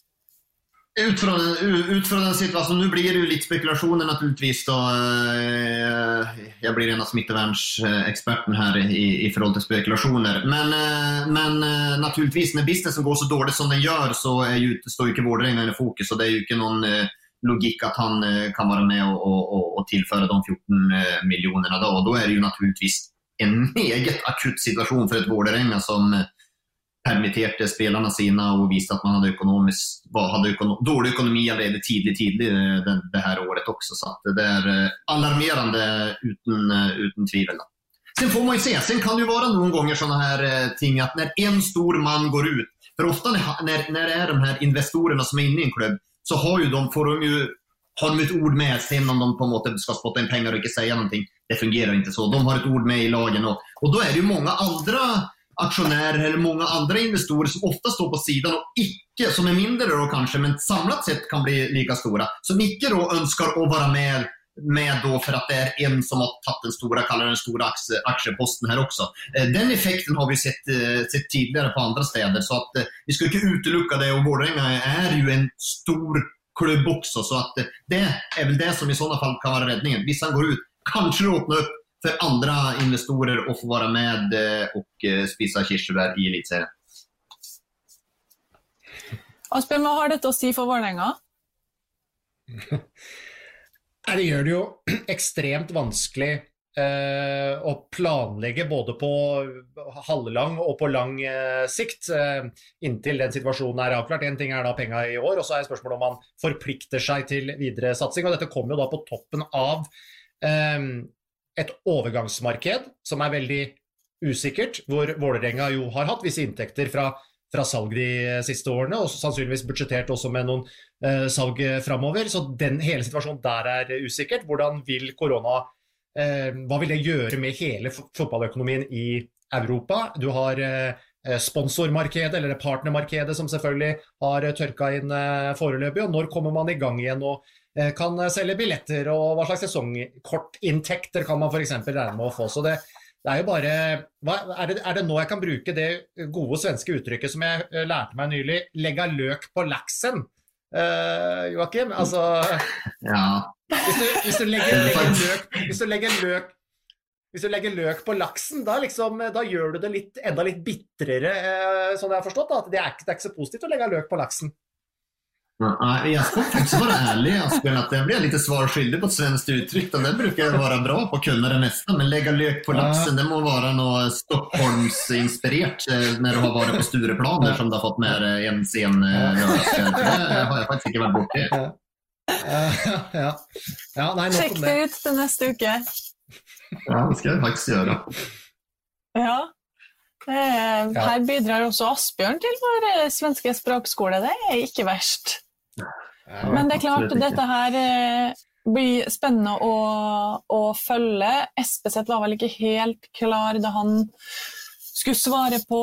Utifrån den situationen, nu blir det ju lite spekulationer naturligtvis då, jag blir en av smittevärnsexperten här I förhåll till spekulationer, men naturligtvis när businessen går så dåligt som den gör så står ju inte Vålerenga I fokus, och det är ju inte någon logik att han kan vara med och tillföra de 14 miljonerna då, och då är det ju naturligtvis en meget akut situation för ett Vålerenga som permitterade spelarna sina och visade att man hade dålig ekonomi redan tidigt det här året också, så att det alarmerande utan tvivel. Sen får man ju se, sen kan det ju vara någon gånger såna här ting att när en stor man går ut, för ofta när det är de här investorerna som är inne I en klubb, så har de ett ord med sen om de på något sätt ska spotta in pengar och inte säga någonting. Det fungerar inte så. De har ett ord med I lagen, och då är det ju många andra aktionärer eller många andra investorer som ofta står på sidan och icke, som är mindre då kanske, men samlat sett kan bli lika stora, som icke då önskar att vara med med då för att det är en som har tagit den stora aktieposten här också. Den effekten har vi sett tidigare på andra städer, så att vi ska inte utelucka det, och Vålerenga är ju en stor klubb också, så att det är väl det som i sådana fall kan vara räddningen. Vissa går ut, kanske öppna upp för andra investorer och få vara med och spisa kirsebär i elitserien. Asbjørn, vad har dette å si for Vålerenga? Det gjør det jo ekstremt vanskelig å planlegge både på halvlang og på lang sikt inntil den situasjonen avklart. En ting da penger i år, og så spørsmålet om man forplikter seg til videre satsing, og dette kommer jo da på toppen av et overgangsmarked som veldig usikkert, hvor Vålerenga jo har hatt visse inntekter fra salg de siste årene, og sannsynligvis budsjettert også med noen salg fremover, så hele situasjonen der usikkert. Hvordan vil korona, hva vil det gjøre med hele fotballøkonomien i Europa? Du har sponsormarkedet, eller partnermarkedet, som selvfølgelig har tørket inn foreløpig, og når kommer man i gang igjen og kan selge billetter, og hva slags sesongkortinntekter kan man for eksempel regne med å få? Så det jo bare, det nå jeg kan bruke det gode svenske uttrykket som jeg lærte meg nylig, legge løk på laksen, Joakim? Altså, ja. Hvis du legger løk på laksen, da gjør du det enda litt bittrere, sånn jeg har forstått, at det ikke så positivt å legge løk på laksen. Jag ska faktiskt vara ärlig, Asbjørn, att jag blir lite svarskyldig på ett svenskt uttryck, och det brukar vara bra på att kunna det mesta, men lägga lök på laxen, det må vara något Stockholms-inspirerat när du har varit på Stureplaner som du har fått med en scen lördagskväll. Det har jag faktiskt inte varit bort det. Sjekk det ut til neste uke. Ja, det ska jag faktiskt göra. Ja. Her bidrar også Asbjørn til vår svenske språkskole. Det ikke verst. Men det klart, dette her blir spennende å følge. Espeseth var vel ikke helt klar da han skulle svare på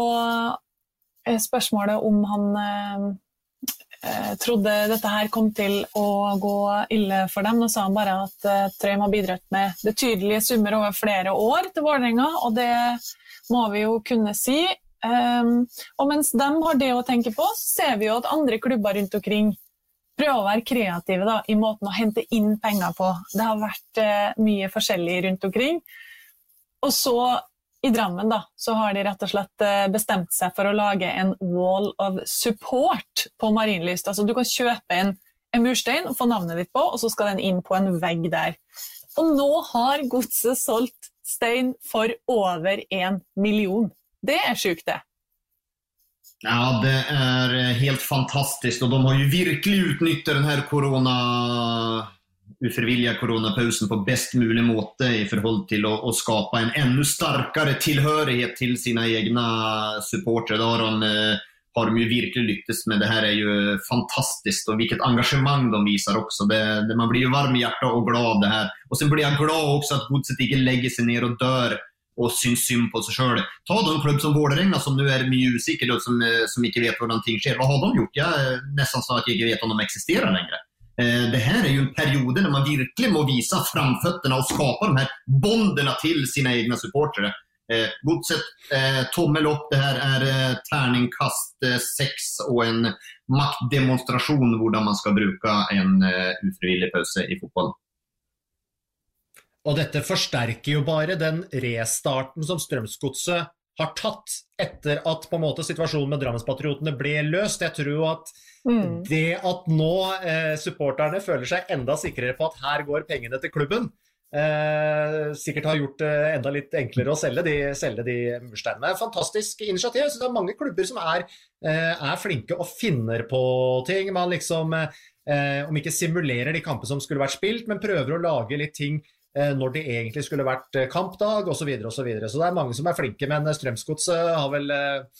spørsmålet om han trodde dette her kom til å gå ille for dem. Nå sa han bare at Trøim har bidratt med betydelige summer over flere år til Vålerenga, og det må vi jo kunne si. Og mens de har det å tenke på, så ser vi jo at andre klubber rundt omkring prøver å være kreative da, i måten å hente inn penger på. Det har vært mye forskjellig rundt omkring. Og så i Drammen da, så har de rett og slett bestemt seg for å lage en wall of support på Marienlyst. Altså du kan kjøpe en murstein og få navnet ditt på, og så skal den inn på en vegg der. Og nå har Godset solgt stein for over 1 million. Det sjukt det. Ja, det helt fantastiskt, och de har ju verkligen utnyttjat den här ofrivilliga coronapausen på bäst mulig måte i förhåll till att skapa en ännu starkare tillhörighet till sina egna supporter. Då har de ju verkligen lyckats med. Det här är ju fantastiskt, och vilket engagemang de visar också. Man blir ju varm i hjärtat och glad av det här. Och sen blir jag glad också att Godset inte lägger sig ner och dör och syns synd på sig själv. Ta då en klubb som Vålerenga som nu är mycket usikker och som inte vet hur någonting sker. Vad har de gjort? Jag nästan sa att jag inte vet om de existerar längre. Det här är ju en period när man verkligen må visa framfötterna och skapa de här bonderna till sina egna supportare. Godset, tommel upp, det här är tärningkast 6 och en maktdemonstration hur man ska bruka en ufrivillig pause i fotboll. Og dette forsterker jo bare den restarten som Strømsgodset har tatt etter at på en måte situasjonen med Drammenspatriotene ble løst. Jeg tror jo at det at nå supporterne føler seg enda sikrere på at her går pengene til klubben, sikkert har gjort det enda litt enklere å selge de mursteinene. Fantastisk initiativ. Så det mange klubber som flinke og finner på ting. Man liksom, om ikke simulerer de kamper som skulle vært spilt, men prøver å lage litt ting når det egentlig skulle vært kampdag, og så videre, og så videre. Så det mange som flinke, men Strømsgodset har vel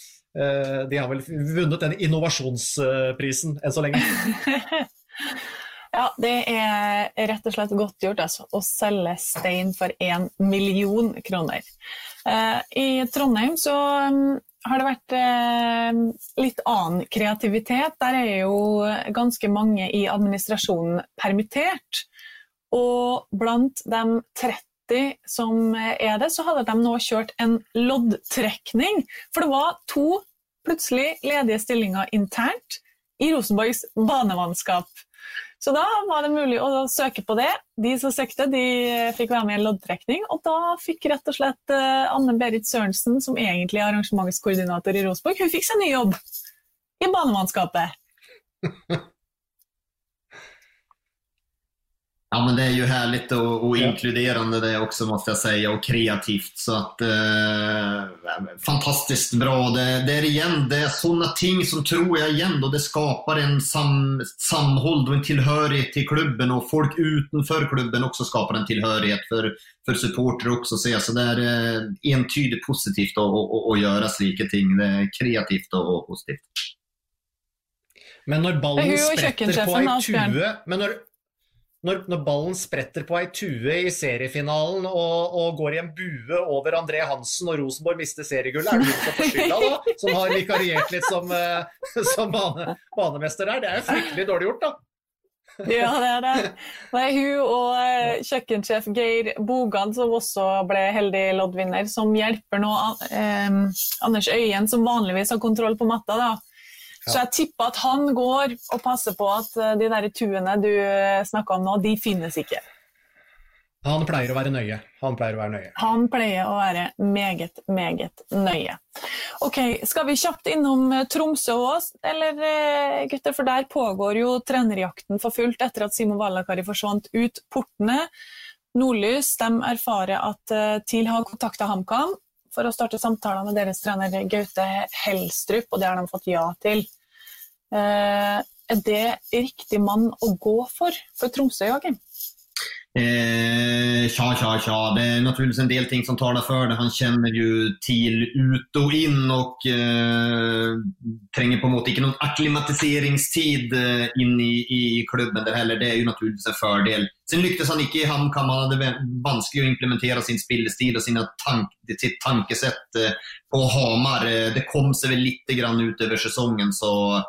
vunnet den innovasjonsprisen enn så lenge. Ja, det rett og slett godt gjort altså, å selge stein for 1 million kroner. I Trondheim så har det vært litt annen kreativitet. Der jo ganske mange i administrasjonen permittert. og blant de 30 som det, så hadde de nå kjørt en loddtrekning, for det var 2 plutselig ledige stillinger internt i Rosenborgs banemannskap. Så da var det mulig å søke på det. De som søkte, de fikk være med i en loddtrekning, og da fikk rett og slett Anne-Berit Sørensen, som egentlig er arrangementskoordinator i Rosenborg, hun fikk seg ny jobb i banemannskapet. Ja, men det är ju härligt och inkluderande det också, måste jag säga, och kreativt, så att fantastiskt bra. Det är igen, det är sådana ting som tror jag igen då det skapar en samhåll och en tillhörighet till klubben, och folk utanför klubben också skapar en tillhörighet för supporter också, så det är entydigt positivt att göra slika ting. Det är kreativt och positivt. Men när ballen spretter på en tue, Når ballen spretter på ei tue i seriefinalen og går i en bue over André Hansen og Rosenborg mister seriegullet, det du som får skylda da, som har vikariert litt som banemester der? Det jo fryktelig dårlig gjort da. Ja, det. Det hun og kjøkkensjef Geir Bogan, som også ble heldig loddvinner, som hjelper nå Anders Øyen, som vanligvis har kontroll på matta da. Så jeg tipper at han går og passer på at de der tuene du snakket om nå, de finnes ikke. Han pleier å være nøye. Han pleier å være meget, meget nøye. Ok, skal vi kjapt innom Tromsø også, eller gutter, for der pågår jo trenerjakten for fullt etter at Simo Valakari forsvant ut portene. Nordlys, de erfarer at TIL har kontaktet HamKam for å starte samtaler med deres trener Gaute Helstrup, og det har de fått ja til. Det riktig mann å gå for Tromsø, Joakim? Tja, det är naturligtvis en del ting som talar för det. Han känner ju till ut och in och tränger på mot inte någon akklimatiseringstid in i klubben där heller. Det är ju naturligtvis en fördel. Sen lyckades han inte i HamKam. Han hade vanskligt att implementera sin spillestil och sitt tankesätt på Hamar. Det kom sig väl lite grann ut över säsongen, så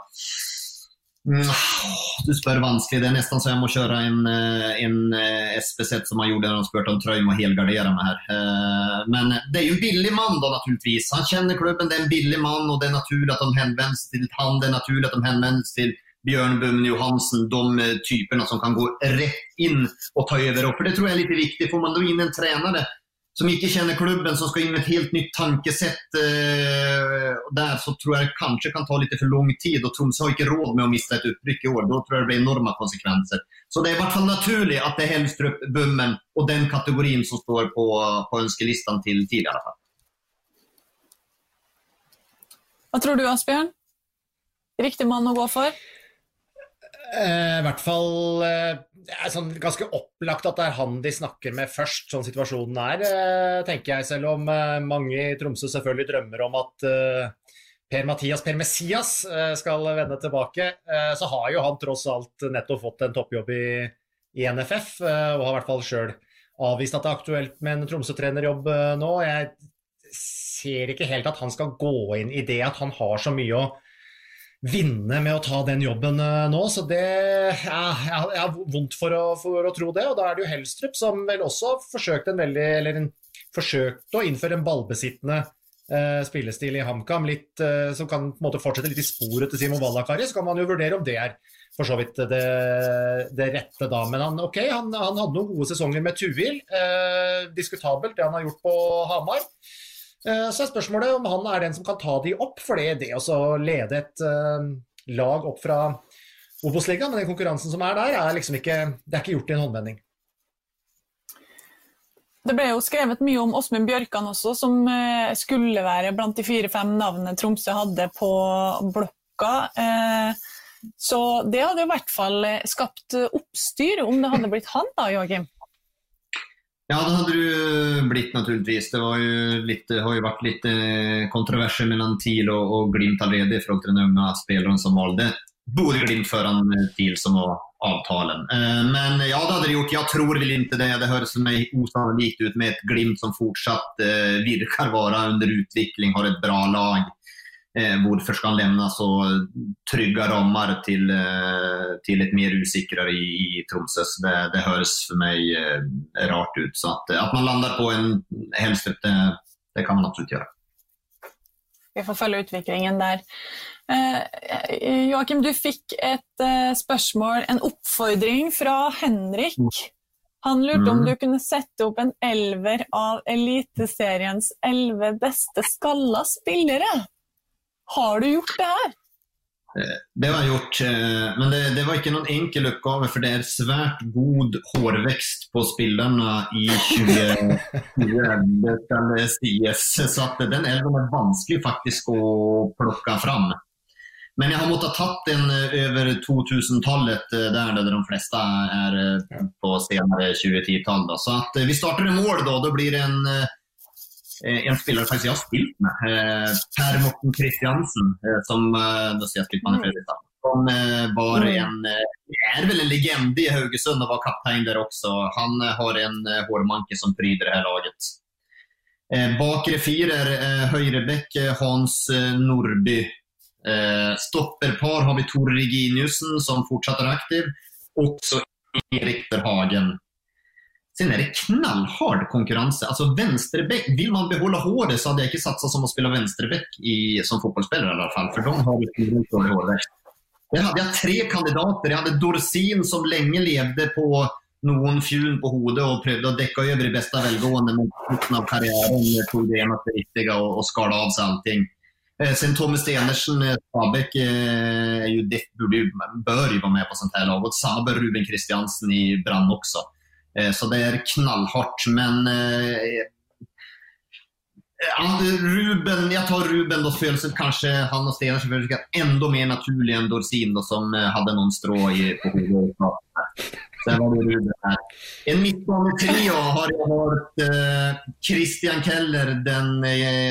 du spør vanskelig. Det är nästan så jag måste köra en SP-set som han gjorde när de spurte om Trøim och helgardera mig här. Men det är ju en billig man då naturligtvis. Han känner klubben, det är en billig man, och det är naturligt att de hänvänds till han, det är naturligt att de hänvänds till Björn Bummen Johansen, de typerna som kan gå rätt in och ta över. Och för det tror jag är lite viktigt. Får man då in en tränare som inte känner klubben, som ska in med ett helt nytt tankesätt där, så tror jag det kanske kan ta lite för lång tid, och Tromsø har inte råd med att missa ett uppryck i år. Då tror jag det blir enorma konsekvenser. Så det är i hvert fall naturligt att det är Helstrup, Bummen och den kategorin som står på önskelistan till i alla fall. Vad tror du, Asbjørn? Riktig mann å gå for? I hvert fall sånn ganske opplagt at det han de snakker med først, sånn situasjonen tenker jeg, selv om mange i Tromsø selvfølgelig drømmer om at Per Messias skal vende tilbake, så har jo han tross alt nettopp fått en toppjobb i NFF, og har i hvert fall selv avvist at det aktuelt med en Tromsø-trenerjobb nå. Jeg ser ikke helt at han skal gå inn i det, at han har så mye å vinne med å ta den jobben nå, så det jeg har vondt for å tro det, og da det jo Helstrup som vel også forsøkte å innføre en ballbesittende spillestil i HamKam, litt, som kan på en måte fortsette litt i sporet til Simo Valakari, så kan man jo vurdere om det for så vidt det rette da, men han hadde noen gode sesonger med Tuil, diskutabelt det han har gjort på Hamar. Så spørsmålet om han den som kan ta de opp, for det å lede et lag opp fra Obos-ligaen, men den konkurransen som der liksom ikke, det ikke gjort i en håndvending. Det ble jo skrevet mye om Åsmund Bjørkan også, som skulle være blant de 4-5 navnene Tromsø hadde på blokka. Så det hadde i hvert fall skapt oppstyr om det hadde blitt han da, Joakim. Ja, det hade det blivit naturligtvis. Det har ju varit lite kontroverser mellan TIL och Glimt allerede i forhold till den unga spelaren som valde både Glimt föran TIL som var avtalen. Men ja, det hade det gjort. Jag tror väl inte det. Det hörs för mig osannolikt ut med ett Glimt som fortsatt virkar vara under utveckling, har ett bra lag. Hvorfor skal han lämna så trygga ramar till ett mer usikrare i Tromsø? Det hörs för mig rart ut. Så att man landar på en Hellstrup, det kan man absolut göra. Vi får følge utviklingen der. Joakim, du fikk et spørsmål, en oppfordring fra Henrik. Han lurte om du kunne sette opp en 11 av Eliteseriens 11 beste skalla spillere. Har du gjort det her? Det har jeg gjort, men det var ikke noen enkel oppgave, for det svært god hårvekst på spillerne i 2020, det skal sies, så at den 11 vanskelig faktisk å plukke fram. Men jeg har måttet tatt den over 2000-tallet, der de fleste på senere 2010-tall. Så at vi starter i mål da blir det en spelare faktiskt jag har spilt med, Per Morten Christiansen, som då ser jag spilt med Fredrikstad. Han var väl en legend i Haugesund och var kaptein där också. Han har en hårmanke som pryder det här laget. Bakre firer, Høyrebekk, Hans Norby. Stopperpar har vi Tor Reginiussen som fortsatt aktiv, också Erik Verhagen. Sen det knallhard konkurrens. Alltså vänsterbäck, vill man behålla håret så hade jag inte satsat som att spela vänsterbäck som fotbollsspelare i alla fall, för de har ju inte håret. Jag hade 3 kandidater. Jag hade Dorsin som länge levde på någon fjun på hodet och prövade att däcka över i bästa välgående, men mitten av karriären tog det ena för riktiga och skala av sig allting. Sen Thomas Stenersen, Stabæk bör ju vara med på sånt här lag, och samma bör Ruben Christiansen i Brann också. Så det knallhårt, men Ruben, jag tar Ruben då, födelsen kanske han och Stener som ändå mer naturlig än Dorsin då, som hade någon strå på huvudet. Sen var det Ruben här. En mittbane trio har jag hört Christian Keller, den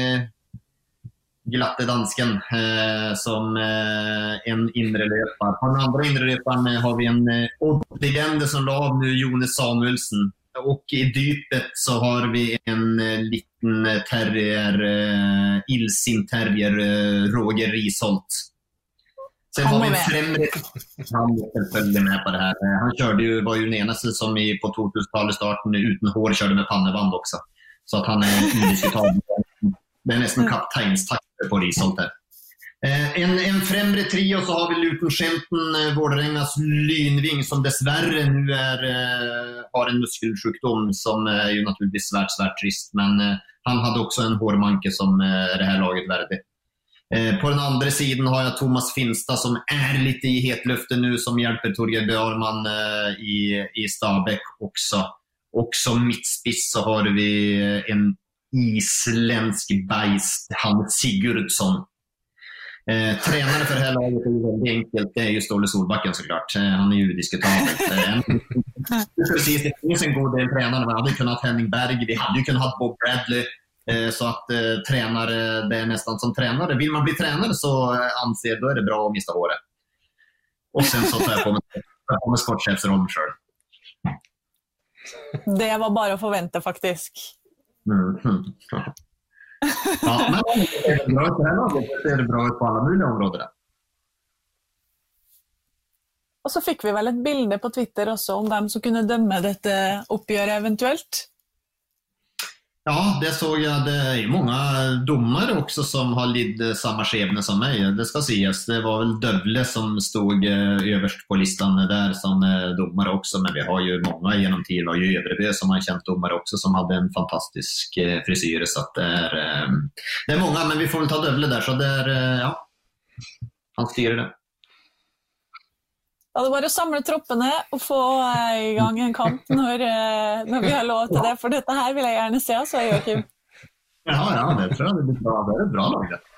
glatte dansken, som en inre löpare. På den andra inre löparen har vi en Odd-legende som la av nu, Jonas Samuelsen. Och i dypet så har vi en liten terrier, illsin terrier, Roger Risholt. Sen har vi en främre, han följde med på det här. Han var ju den enaste som på 2000-talet starten utan hår körde med panneband också. Så att han indiskutabel. Det är nästan kapteinstakt på Risholt här. En främre trio så har vi Luton Shelton, Vårdrengas Lynving, som dessvärre nu har en muskelsjukdom som är ju naturligtvis svärt trist, men han hade också en hårmanke som det här laget värde. På den andra sidan har jag Thomas Finsta som är lite i hetluften nu, som hjälper Torgeir Bjørman i Stabæk också. Och som mittspiss så har vi en isländsk bajs, han Sigurdsson. Tränare för det här laget är väldigt enkelt. Det är ju Ståle Solbacken såklart. Han är ju diskutabel. Precis, det finns en god del tränare. Man hade kunnat Henning Berg, vi hade ju kunnat ha Bob Bradley. Så att tränare, det är nästan som tränare. Vill man bli tränare så anser då är det bra att mista håret. Och sen så tar jag på med sportchefsrollen själv. Det var bara att förvänta faktiskt. Ja, men det är bra ut det här laget. Det är bra ut på alla möjliga områden. Och så fick vi väl ett bilde på Twitter också om vem som kunde döma detta uppgör eventuellt. Ja, det såg jag. Det är många domare också som har lidit samma skebne som mig. Det ska sägas. Det var väl Dövle som stod överst på listan där som domare också. Men vi har ju många genom tid. Det var ju Överbö som har känt domare också som hade en fantastisk frisyr. Så att det är många, men vi får väl ta Dövle där. Så ja, han styrer det. Ja, det var att samla tropparna och få igång en kamp när vi har lov till det. För detta här vill jag gärna se, så Joakim. Ja, det tror jag det blir bra. Det är ett bra lag det.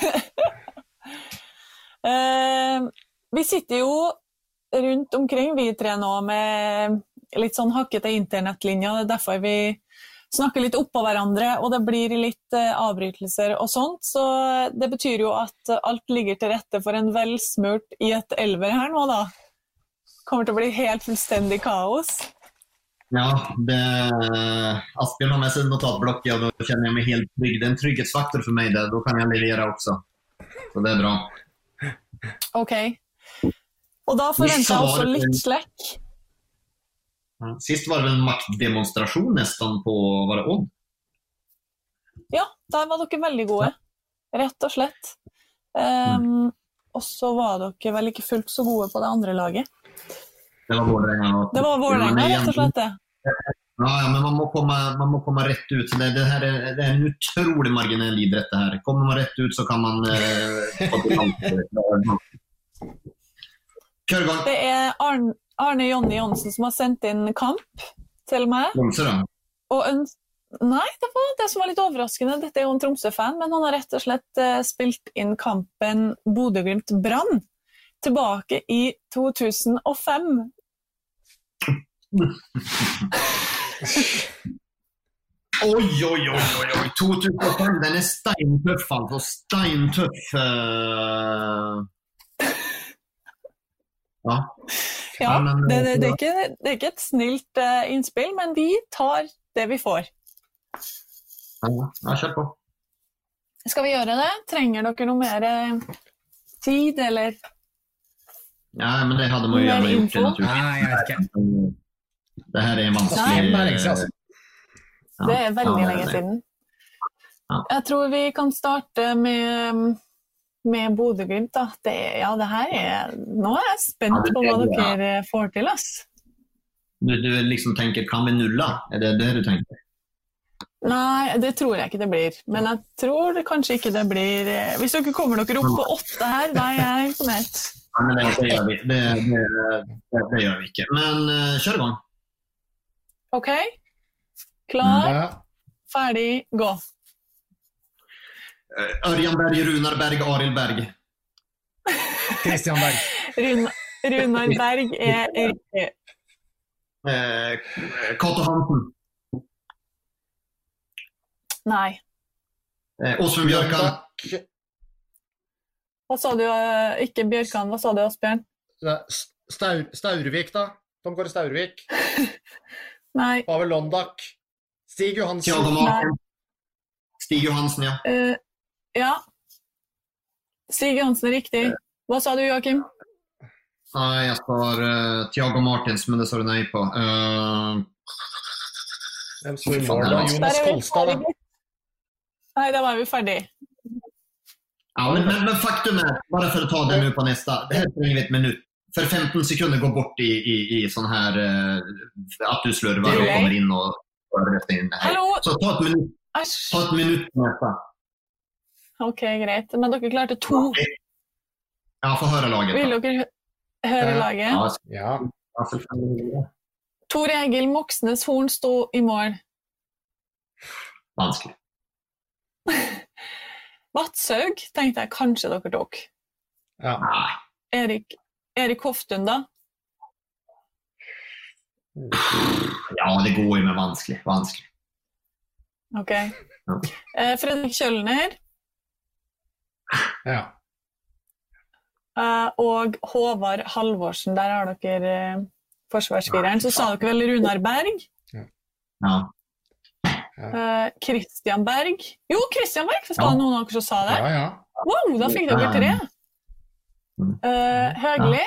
Vi sitter ju runt omkring vi tre nu med lite sån hackete internetlinjer. Det är därför vi snakker litt oppå hverandre, og det blir litt avbrytelser og sånt, så det betyr jo at alt ligger til rette for en velsmurt i et elver her nå da. Kommer til å bli helt fullstendig kaos. Ja, Asbjørn har med sig en notatblock och då känner jag mig helt trygg. Det är en trygghetsfaktor för mig där, då kan jag leverera också. så det bra. Ok. Og da forventer jeg også litt slekk. Sist var det vel en maktdemonstrasjon nesten på, var det Odd? Ja, der var dere veldig gode, rett og slett. Og så var dere vel ikke fullt så gode på det andre laget. Det var Vålerenga. Det var Vålerenga, rett og slett det. Ja, men man må komme rett ut. Det her det en utrolig marginell idrett det her. Kommer man rett ut så kan man Kjør gang. Det Arne Jonny Jonsen som har sendt inn kamp til meg. Nei, det var det som var litt overraskende. Dette jo en Tromsø-fan, men han har rett og slett spilt inn kampen Bodø/Glimt Brann tilbake i 2005. Oi 2005, den steintøff altså, steintøff Ja, det er ikke et snilt innspill, men vi tar det vi får. Ja, kjør på. Skal vi gjøre det? Trenger dere noe mer tid, eller? Ja, men det hadde man jo gjerne gjort det naturlig. Nei, jeg vet ikke. Det her vanskelig. Det veldig lenge siden. Jeg tror vi kan starte med Bodø/Glimt da. Det her nå er jeg spent på hva dere får til, ass. Du liksom tenker, kan vi nulla? Er det det du tenker? Nei, det tror jeg ikke det blir. Men jeg tror kanskje ikke det blir... Hvis dere kommer dere opp på 8 her, da er jeg imponert. Nei, men det gjør vi. Det gjør vi ikke. Men kjør i gang. Ok. Klar, ferdig, gå. Ørjan Berg, Runar Berg, Arild Berg. Christian Berg. Runar Berg riktig. Cato Hansen. Nei. Åsmund Bjørkan. Hva sa du? Ikke Bjørkan, hva sa du, Asbjørn? Staurvik da. Tom Kåre Staurvik. Nei. Pavel Londak. Stig Johansen. Stig Johansen, ja. Ja. Stig Johansen er riktig. Hva sa du, Joakim? Nei, jeg spør Thiago Martins, men det står du nei på. Hvem står i mål da? Jonas Kolstad da? Nei, da var vi ferdig. Ja, men faktum er, bare for å ta det nå på neste, det her trenger vi et minutt. For 15 sekunder går bort i sånn her, at du slurver og kommer inn og rett inn. Så ta et minutt. Ta et minutt på neste. Ok, greit. Men dere klarte 2. Ja, få høre laget. Vil dere høre laget? Ja, selvfølgelig. Tor Egil Moxnes Horn stå i mål. Vanskelig. Vatshaug tenkte jeg kanskje dere tok. Ja. Erik Hoftun da? Ja, det går jo med vanskelig. Ok. Fredrik Kjølner. Ja. Og Håvard Halvorsen, der har dere forsvarsfireren. Så sa dere vel Runar Berg? Ja. Christian Berg. Jo, Christian Berg, for skal noen av dere som sa det? Ja. Wow, da fikk dere 3. Høgli.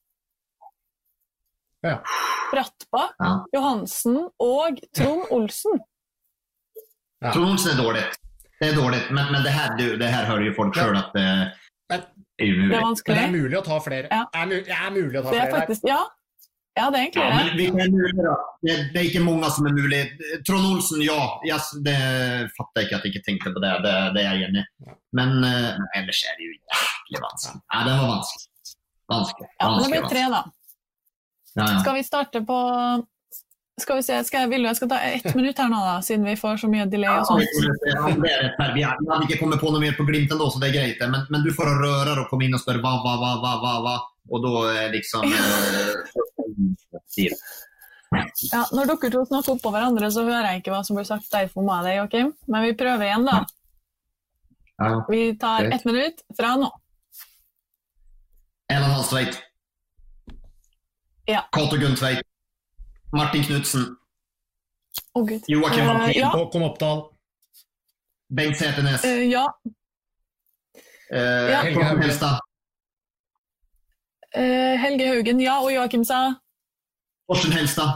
Ja. Brattbakk, Johansen og Trond Olsen. Ja. Trond Olsen er dårlig. Det er dårlig, men det her hører jo folk selv at det er umulig. Det er vanskelig. Men det er mulig å ta flere. Ja. Det er mulig å ta flere. Det er faktisk, ja, det er egentlig det. Men vi kan mulig, da. Det er ikke mange som er mulig. Trond Olsen, ja. Det fatter jeg ikke at jeg ikke tenkte på det. Det er jeg enig i. Men ellers er det jo jævlig vanskelig. Ja, det var vanskelig. Ja, men det blir 3 da. Ja. Skal vi starte på... Skal vi se, jeg skal ta 1 minutt her nå da, siden vi får så mye delay og sånt. Ja, det er rettferdig. Vi har ikke kommet på noe mer på Glimt ennå, så det er greit. Men du får røre og komme inn og spørre hva, og da er liksom... Ja, når dere to snakker opp på hverandre, så hører jeg ikke hva som blir sagt der for meg, Joakim. Men vi prøver igjen da. Ja. Vi tar 1 minutt fra nå. Erland Halstveit. Ja. Cato Guntveit. Martin Knudsen. Gud. Joakim Martin. Håkon Oppdal. Bengt Seternes. Ja. Torsten Helstad. Helge Haugen, ja, og Joakim sa? Torsten Helstad.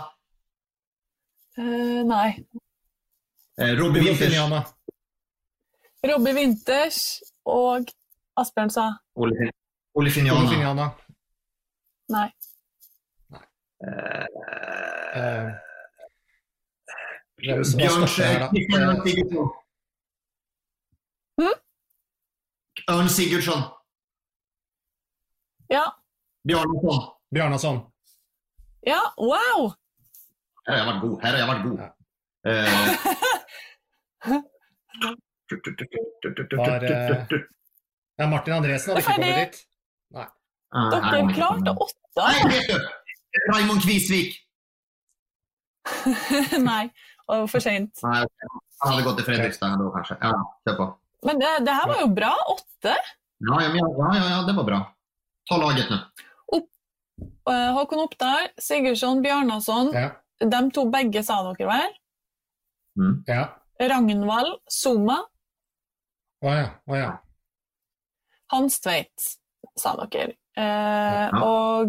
Nei. Robbie Winters. Robbie Winters, og Asbjørn sa? Ole Finiana. Nei. Bjørn Sigurdsson. Ørn Sigurdsson. Ja. Bjarnason. Ja, wow! Her har jeg vært god. Martin Andresen hadde ikke kommet dit. Nei. Dere klarte 8. Nei, vet du! Raimond Kvisvik. Nei, og for sent. Nei, han hadde gått til Fredrikstad da, kanskje. Ja, kjør på. Men det her var jo bra, 8. Ja, det var bra. Ta laget nå. Håkon Oppdal, Sigurdsson, Bjarnason. De 2 begge sa dere vel? Ja. Ragnvald, Soma. Åja. Hans Tveit, sa dere. Og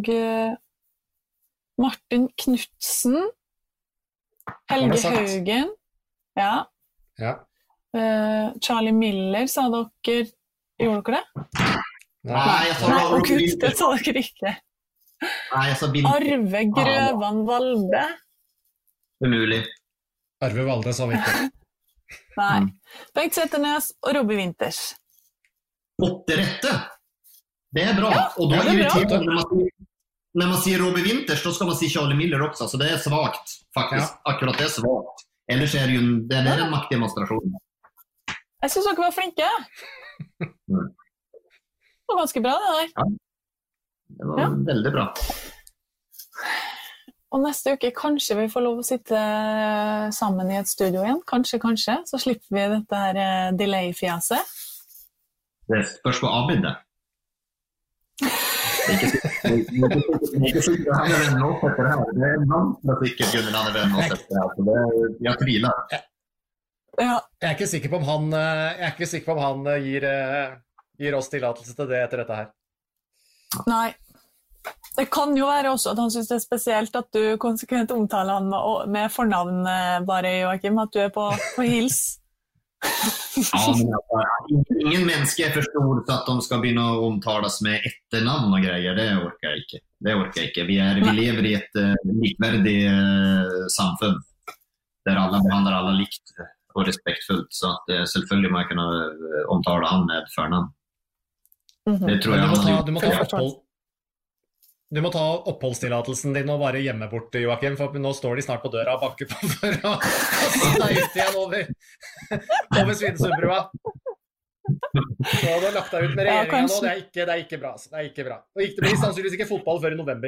Martin Knudsen. Helge Haugen. Ja. Charlie Miller, sa dere. Gjorde dere det? Nei, og Kutt, det sa dere ikke. Nei, jeg sa Arve Grøvan Valde. Umulig. Arve Valde sa vi ikke. Nei. Bengt Setternes og Robbie Winters. 8 rette. Det er bra. Og da når man sier Robbie Winters, da skal man si Charlie Miller også, så det er svagt, faktisk. Akkurat det er svagt. Ellers er det jo en maktdemonstrasjon. Jeg synes dere var flinke. Det var ganske bra, det der. Ja, det var veldig bra. Og neste uke kanskje vi får lov å sitte sammen i et studio igjen. Kanskje. Så slipper vi dette her delay-fjaset. Det spørs på Abid, det. Det er ikke sikkert han er venn også etter det her. Det er vanskelig sikkert Gunnar han er venn også etter det her. Så jeg tviler. Ja. Jeg er ikke sikker på om han gir oss tillatelse til det etter dette her. Nei. Det kan jo være også at han synes det er spesielt at du konsekvent omtaler han med fornavn bare, Joakim, at du er på hils. Ja, men ingen mennesker er for store så at de skal begynne å omtales med etternavn og greier. Det orker jeg ikke. Vi lever i et likverdig samfunn der alle behandler alle likt og respektfullt, så at selvfølgelig må jeg kunne omtale han med fornavn. Det tror jeg Du må ta oppholdstillatelsen din og bare gjemme bort, Joakim, for nå står de snart på døra og banker på for å kaste deg ut igjen over Svinesundbrua. Så du har lagt deg ut med regjeringen nå, det er ikke bra. Det er ikke bra. Og det blir sannsynligvis ikke fotball før i november.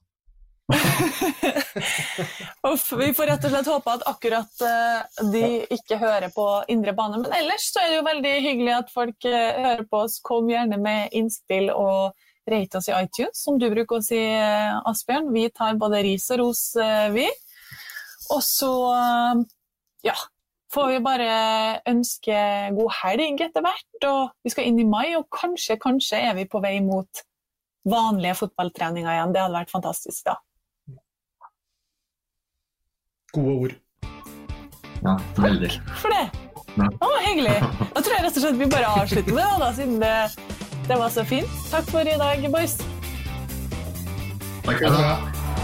Vi får rett og slett håpe at akkurat de ikke hører på Indre Bane, men ellers så er det jo veldig hyggelig at folk hører på oss. Kom gjerne med innspill og rate oss i iTunes, som du bruker å si, Asbjørn. Vi tar både ris og ros, vi. Og så, får vi bare ønske god helg etter hvert, og vi skal inn i mai, og kanskje er vi på vei mot vanlige fotballtreninger igjen. Det hadde vært fantastisk da. Gode ord. Ja, veldig. Takk for det. Hyggelig. Da tror jeg rett og slett vi bare avslutter med det, da, siden det var så fint. Takk for i dag, boys. Takk for det.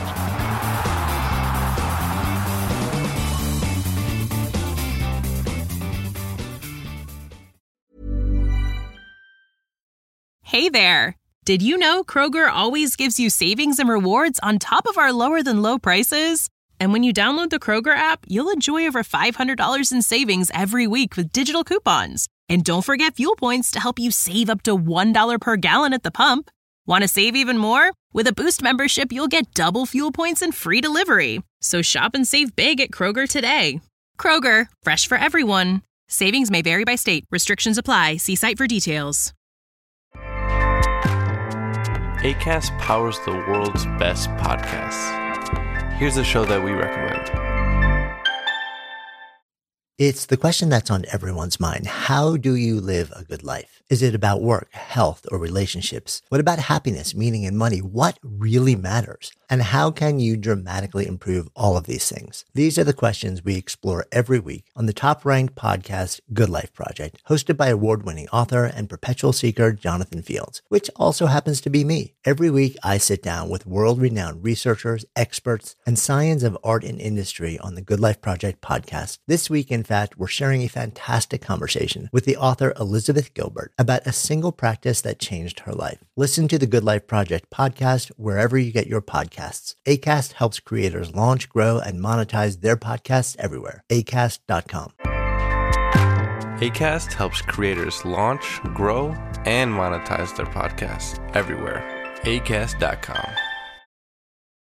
Hey there. Did you know Kroger always gives you savings and rewards on top of our lower-than-low prices? And when you download the Kroger app, you'll enjoy over $500 in savings every week with digital coupons. And don't forget fuel points to help you save up to $1 per gallon at the pump. Want to save even more? With a Boost membership, you'll get double fuel points and free delivery. So shop and save big at Kroger today. Kroger, fresh for everyone. Savings may vary by state. Restrictions apply. See site for details. Acast powers the world's best podcasts. Here's a show that we recommend. It's the question that's on everyone's mind. How do you live a good life? Is it about work, health, or relationships? What about happiness, meaning, and money? What really matters? And how can you dramatically improve all of these things? These are the questions we explore every week on the top-ranked podcast, Good Life Project, hosted by award-winning author and perpetual seeker Jonathan Fields, which also happens to be me. Every week, I sit down with world-renowned researchers, experts, and science of art and industry on the Good Life Project podcast. This week, in fact, we're sharing a fantastic conversation with the author Elizabeth Gilbert about a single practice that changed her life. Listen to the Good Life Project podcast wherever you get your podcasts. Acast helps creators launch, grow, and monetize their podcasts everywhere. Acast.com. Acast helps creators launch, grow, and monetize their podcasts everywhere. Acast.com.